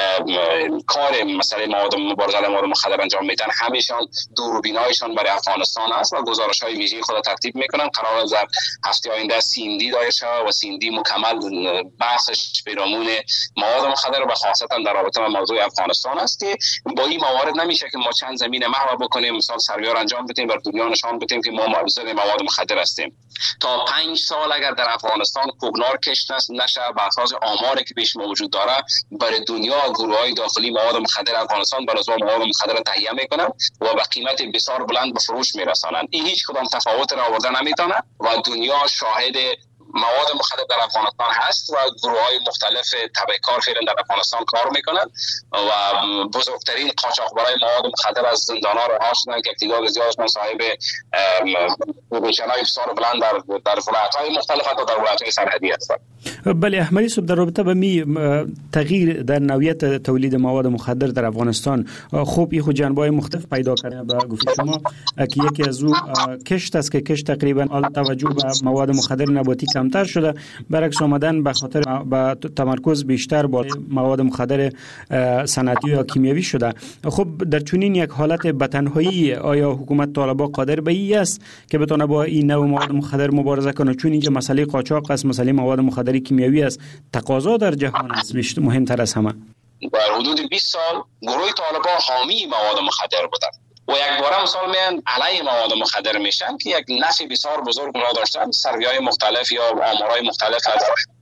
کار مسئله مواد مبارزه مواد مخدر انجام میدن همیشان دوربینایشان برای افغانستان است و گزارش‌های ویژه خود ترتیب میکنن. قرار است در هفته آینده سیندی دایر شود و سیندی مکمل بحثش پیرامون مواد مخدر و خاصتا در رابطه با موضوع افغانستان است که با این موارد نمیشه که ما چند زمین محو بکنیم، مثلا سریار انجام بدیم بر دنیا نشان بدیم که ما مبارزه مواد مخدر هستیم. تا پنج سال اگر در افغانستان کوکنار کشت نشه بر اساس آماری که پیش وجود داره برای دنیا گروه‌های داخلی مواد مخدر افغانستان بر اساس مواد مخدر تهیه میکنن و به قیمت بسیار بلند به فروش میرسانند. این هیچ کدام تفاوت را آورده نمیتونه و دنیا شاهد مواد مخدر در افغانستان هست و گروه‌های مختلف تبهکار فعلا در افغانستان کار میکنن و بزرگترین قاچاقبرای مواد مخدر از زندان‌ها رها شدن که تعداد زیادشون صاحب پوزیشن‌های بسیار بلند در در ولایت‌های مختلف و در ولایت‌های سرحدی هستند. بله احمدی صاحب در رابطه با می تغییر در نوعیت تولید مواد مخدر در افغانستان خوب این خود جنبه‌های مختلف پیدا کرده. با گفته شما که یکی از او کشت است که کشت تقریبا حال توجه به مواد مخدر نباتی کمتر شده، برعکس آمدن به خاطر با تمرکز بیشتر با مواد مخدر صنعتی یا کیمیایی شده. خب در چنین یک حالت به تنهایی آیا حکومت طالبان قادر به این است که بتونه با این نوع مواد مخدر مبارزه کنه؟ چون اینجا مسئله قاچاق است، مسئله مواد مخدر کیمیایی است، تقاضا در جهان است بیشتر مهمتر از همه. در حدود بیست سال گروه طالبان حامی مواد مخدر بودند و یک باره مثال میان علیه مواد مخدر میشن که یک نفع بسیار بزرگ را داشتن. سروی‌های مختلف یا آمارهای مختلف از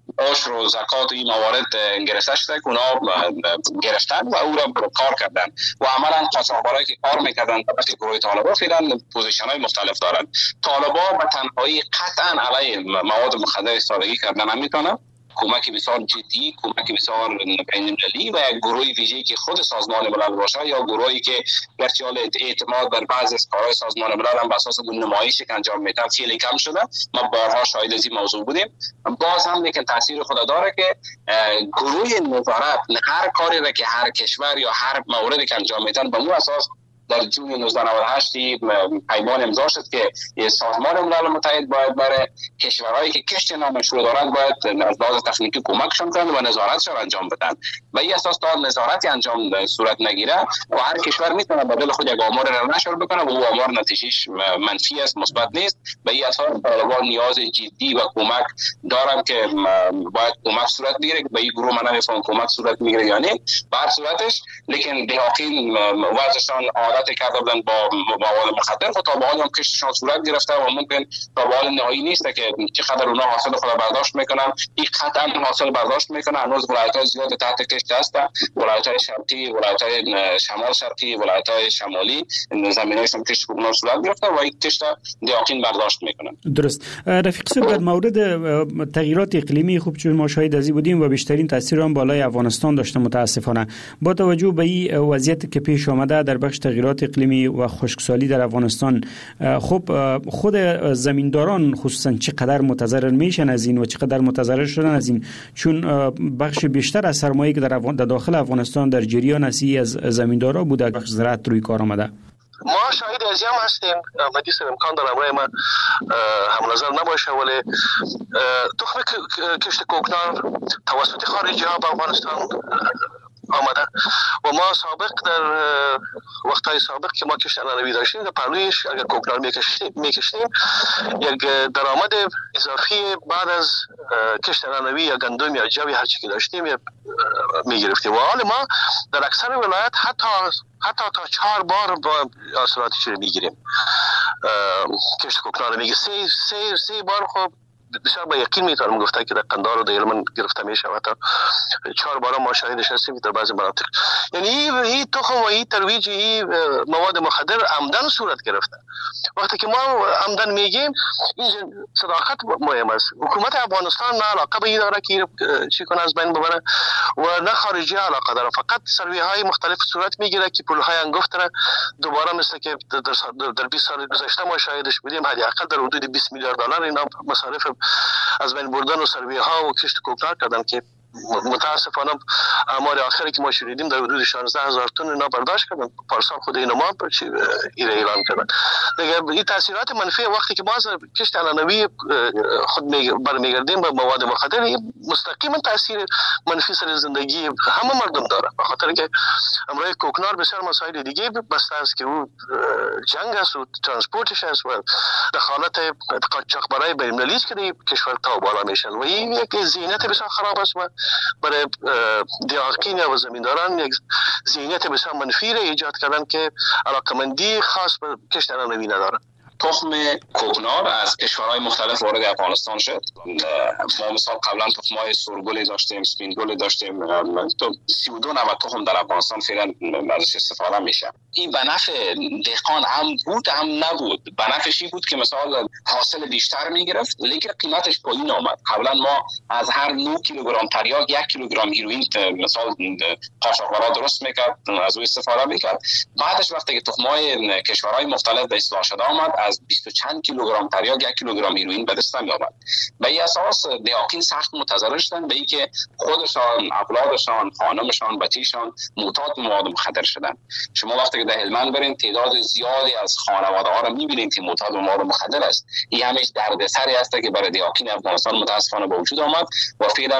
عشر و زکات و این موارد گرفته شده که اونا گرفتن و او را کار کردن و عملا قاچاقبرایی که کار میکردن وقتی گروه طالبان فعلا پوزیشن های مختلف دارن. طالبان به تنهایی قطعا علیه مواد مخدر ایستادگی کردن نمیتونن. کمک بسیار جدی، کمک بسیار بین‌المللی و یک گروه ویژه‌ای که خود سازمان ملل باشه یا گروهی که گرچه اعتماد بر بعضی از کارهای سازمان ملل هم بر اساس نمایشی که انجام میدن خیلی کم شده. ما بارها شاهد از این موضوع بودیم. باز هم لیکن تاثیر خود داره که گروه نظارت هر کاری را که هر کشور یا هر موردی که انجام میدن به اون اساس در جون نوزده نود و هشت پیمان امضا شد که سازمان ملل متحد باید برای کشورهایی که کشت نامشروع دارند باید از لحاظ تکنیکی کمکشون کنند و نظارتشون انجام بدن. و این اساس تا نظارتی انجام صورت نگیره و هر کشور میتونه بدل خود یک آمار را نشر بکنه و او آمار نتیجهش منفی است، مثبت نیست. به این اساس طالبان نیاز جدی و کمک دارن که باید کمک صورت بگیره. به این گروه من نمیفهم کمک صورت میگیره یا نه. به هر صورتش لیکن دهاقین وضعشان عادت کرده بودن با مواد مخدر و تا به حال هم کشتشان صورت گرفته و ممکن تا به حال نهایی نیست که چقدر اونا حاصل خود برداشت میکنن. این قطعا حاصل برداشت میکنن. هنوز ولایت‌های زیاد تحت کشت هستن. ولایت‌های شرقی، ولایت‌های شمال شرقی، ولایت‌های شمالی زمینایشون کشت کوکنار صورت گرفته و این کشت دهاقین برداشت میکنن. درست. رفیق صاحب در مورد تغییرات اقلیمی خوب چون ما شاهد ازی بودیم و بیشترین تاثیر هم بالای افغانستان داشته متاسفانه. با توجه به این وضعیت که پیش آمده در بخش تغییرات اقلیمی و خشکسالی در افغانستان، خب خود زمینداران خصوصا چقدر متضرر میشن از این و چقدر متضرر شدن از این، چون بخش بیشتر از سرمایه‌ای که در داخل افغانستان در جریان اسی از زمیندارا بوده بخش زراعت روی کار آمده. ما شاهد از هم هستیم. مدیس امکان داره امرای ما هم نظر نباشه ولی تخم کشت کوکنار توسط خارجی ها به افغانستان آمده و ما سابق در وقتهای سابق که ما کشت انانوی داشتیم در پهلویش اگر کوکنار میکشتیم یک درآمد اضافی بعد از کشت انانوی یا گندم یا جوی هر چی که داشتیم میگرفتیم و حال ما در اکثر ولایت حتی حتی تا چهار بار با حاصلات چیره میگیریم. کشت کوکنار میگه سه سه سه بار خب بسیار با یقین میتونم گفته که در قندار و در یلمن گرفته میشه و تا چهار بار ما شاهدش هستیم در بعضی مناطق. یعنی این تخم و این ترویج این مواد مخدر عمدن صورت گرفته. وقتی که ما عمدن میگیم این صداقت مهم است. حکومت افغانستان نه علاقه به این داره که چی کنه از بین ببره و نه خارجی علاقه داره. فقط سروی های مختلف صورت میگیره که پول های انگفت را دوباره مثل که در بیست سال گذشته ما شاهدش بودیم حداقل در حدود بیست میلیارد دلار اینا مصارف از بین بردن و سروی ها و کشت کوکنار کردن که متاسفانه آمار آخری که ما شنیدیم در حدود شانزده هزار تن اینا برداشت کردن. پارسال خود اینا ما ایره اعلان کردن. دیگه این تاثیرات منفی وقتی که ما از کشت انانوی خود برمیگردیم به مواد مخدر مستقیما تاثیر منفی سر زندگی همه مردم داره. به خاطر که امروز کوکنار بسیار مسائل دیگه بسته است که او جنگ است و ترانسپورتش است و دخالت قاچاقبرای بین‌المللی است که در کشور تا بالا میشن و این یک ذهنیت بسیار خراب است و برای دیارکین یا زمینداران یک ذهنیت بسیار منفی را ایجاد کردن که علاقمندی خاص به کشت انانوی ندارن. تخم کوکنار از کشورهای مختلف وارد افغانستان شد. ما مثلا قبلا تخم‌های سرگل داشتیم، سپینگل داشتیم، تو سی و دو نوع تخم در افغانستان فعلا ازش استفاده میشه. این به نفع دهقان هم بود هم نبود. به نفعش این بود که مثلا حاصل بیشتر میگرفت لیکن قیمتش پایین آمد. قبلا ما از هر نه کیلوگرم تریاک یک کیلوگرم هیروئین مثلا قاچاقبرا درست میکرد، از او استفاده میکرد. بعدش وقتی که تخم‌های کشورهای مختلف به اصلاح شده آمد از بیست و چند کیلوگرم تریاک یک کیلوگرم هیروئین به دست می‌آمد. به این اساس دهاقین سخت متضرر شدن به اینکه خودشان، اولادشان، خانمشان، بچه‌شان معتاد به مواد مخدر شدن. شما وقتی که در هلمند برین تعداد زیادی از خانواده‌ها را می‌بینید که معتاد به مواد مخدر است. این همش دردسری است که برای دهاقین افغانستان متأسفانه به وجود آمد و فعلا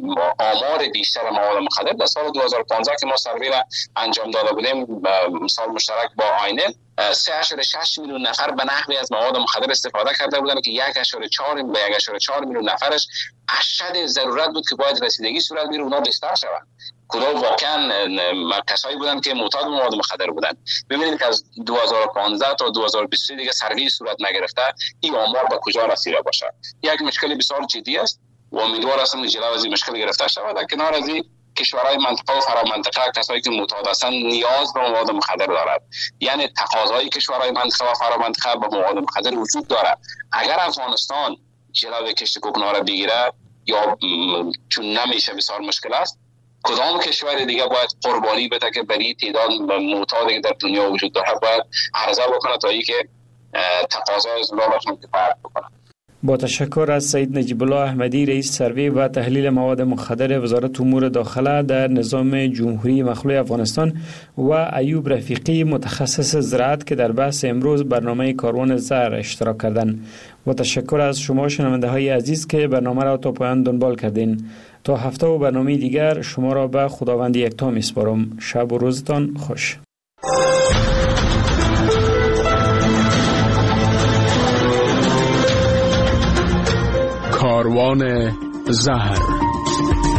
آمار بیشتر مواد مخدر در سال دو هزار و پانزده که ما سروی را انجام داده بودیم مثال مشترک با آینه سه اشاره شش میلیون نفر به نحوی از مواد مخدر استفاده کرده بودند که یک اشاره چهار به یک اشاره چهار میلیون نفرش اشد ضرورت بود که باید رسیدگی صورت بگیره اونا بستر شوند. کدام واقعا کسایی بودند که معتاد به مواد مخدر بودند. ببینید که از دو هزار و پانزده تا دو هزار و بیست دیگه سروی صورت نگرفته این آمار به کجا رسیده باشه. یک مشکل بسیار جدی است و امیدوار هستم جلو از این مشکل گرفته شود. در کنار از این کشورهای منطقه و فرامنطقه کسایی که معتاد هستند نیاز به مواد مخدر دارد، یعنی تقاضای کشورهای منطقه و فرامنطقه به مواد مخدر وجود دارد. اگر افغانستان جلوی کشت کوکنار بگیره یا چون نمیشه بسیار مشکل است، کدام کشور دیگه باید قربانی بده که برای تعداد معتادی که در دنیا وجود دارد باید عرضه بکنه تا اینکه تقاضای از لابشون کفایت بکنه. با تشکر از سید نجیب الله احمدی، رئیس سروی و تحلیل مواد مخدر وزارت امور داخله در نظام جمهوری مخلوع افغانستان و ایوب رفیقی، متخصص زراعت که در بحث امروز برنامه کاروان زر اشتراک کردند. و تشکر از شما شنونده های عزیز که برنامه را تا پایان دنبال کردین. تا هفته و برنامه دیگر شما را به خداوند یکتا میسپارم. شب و روزتان خوش. کاروان زهر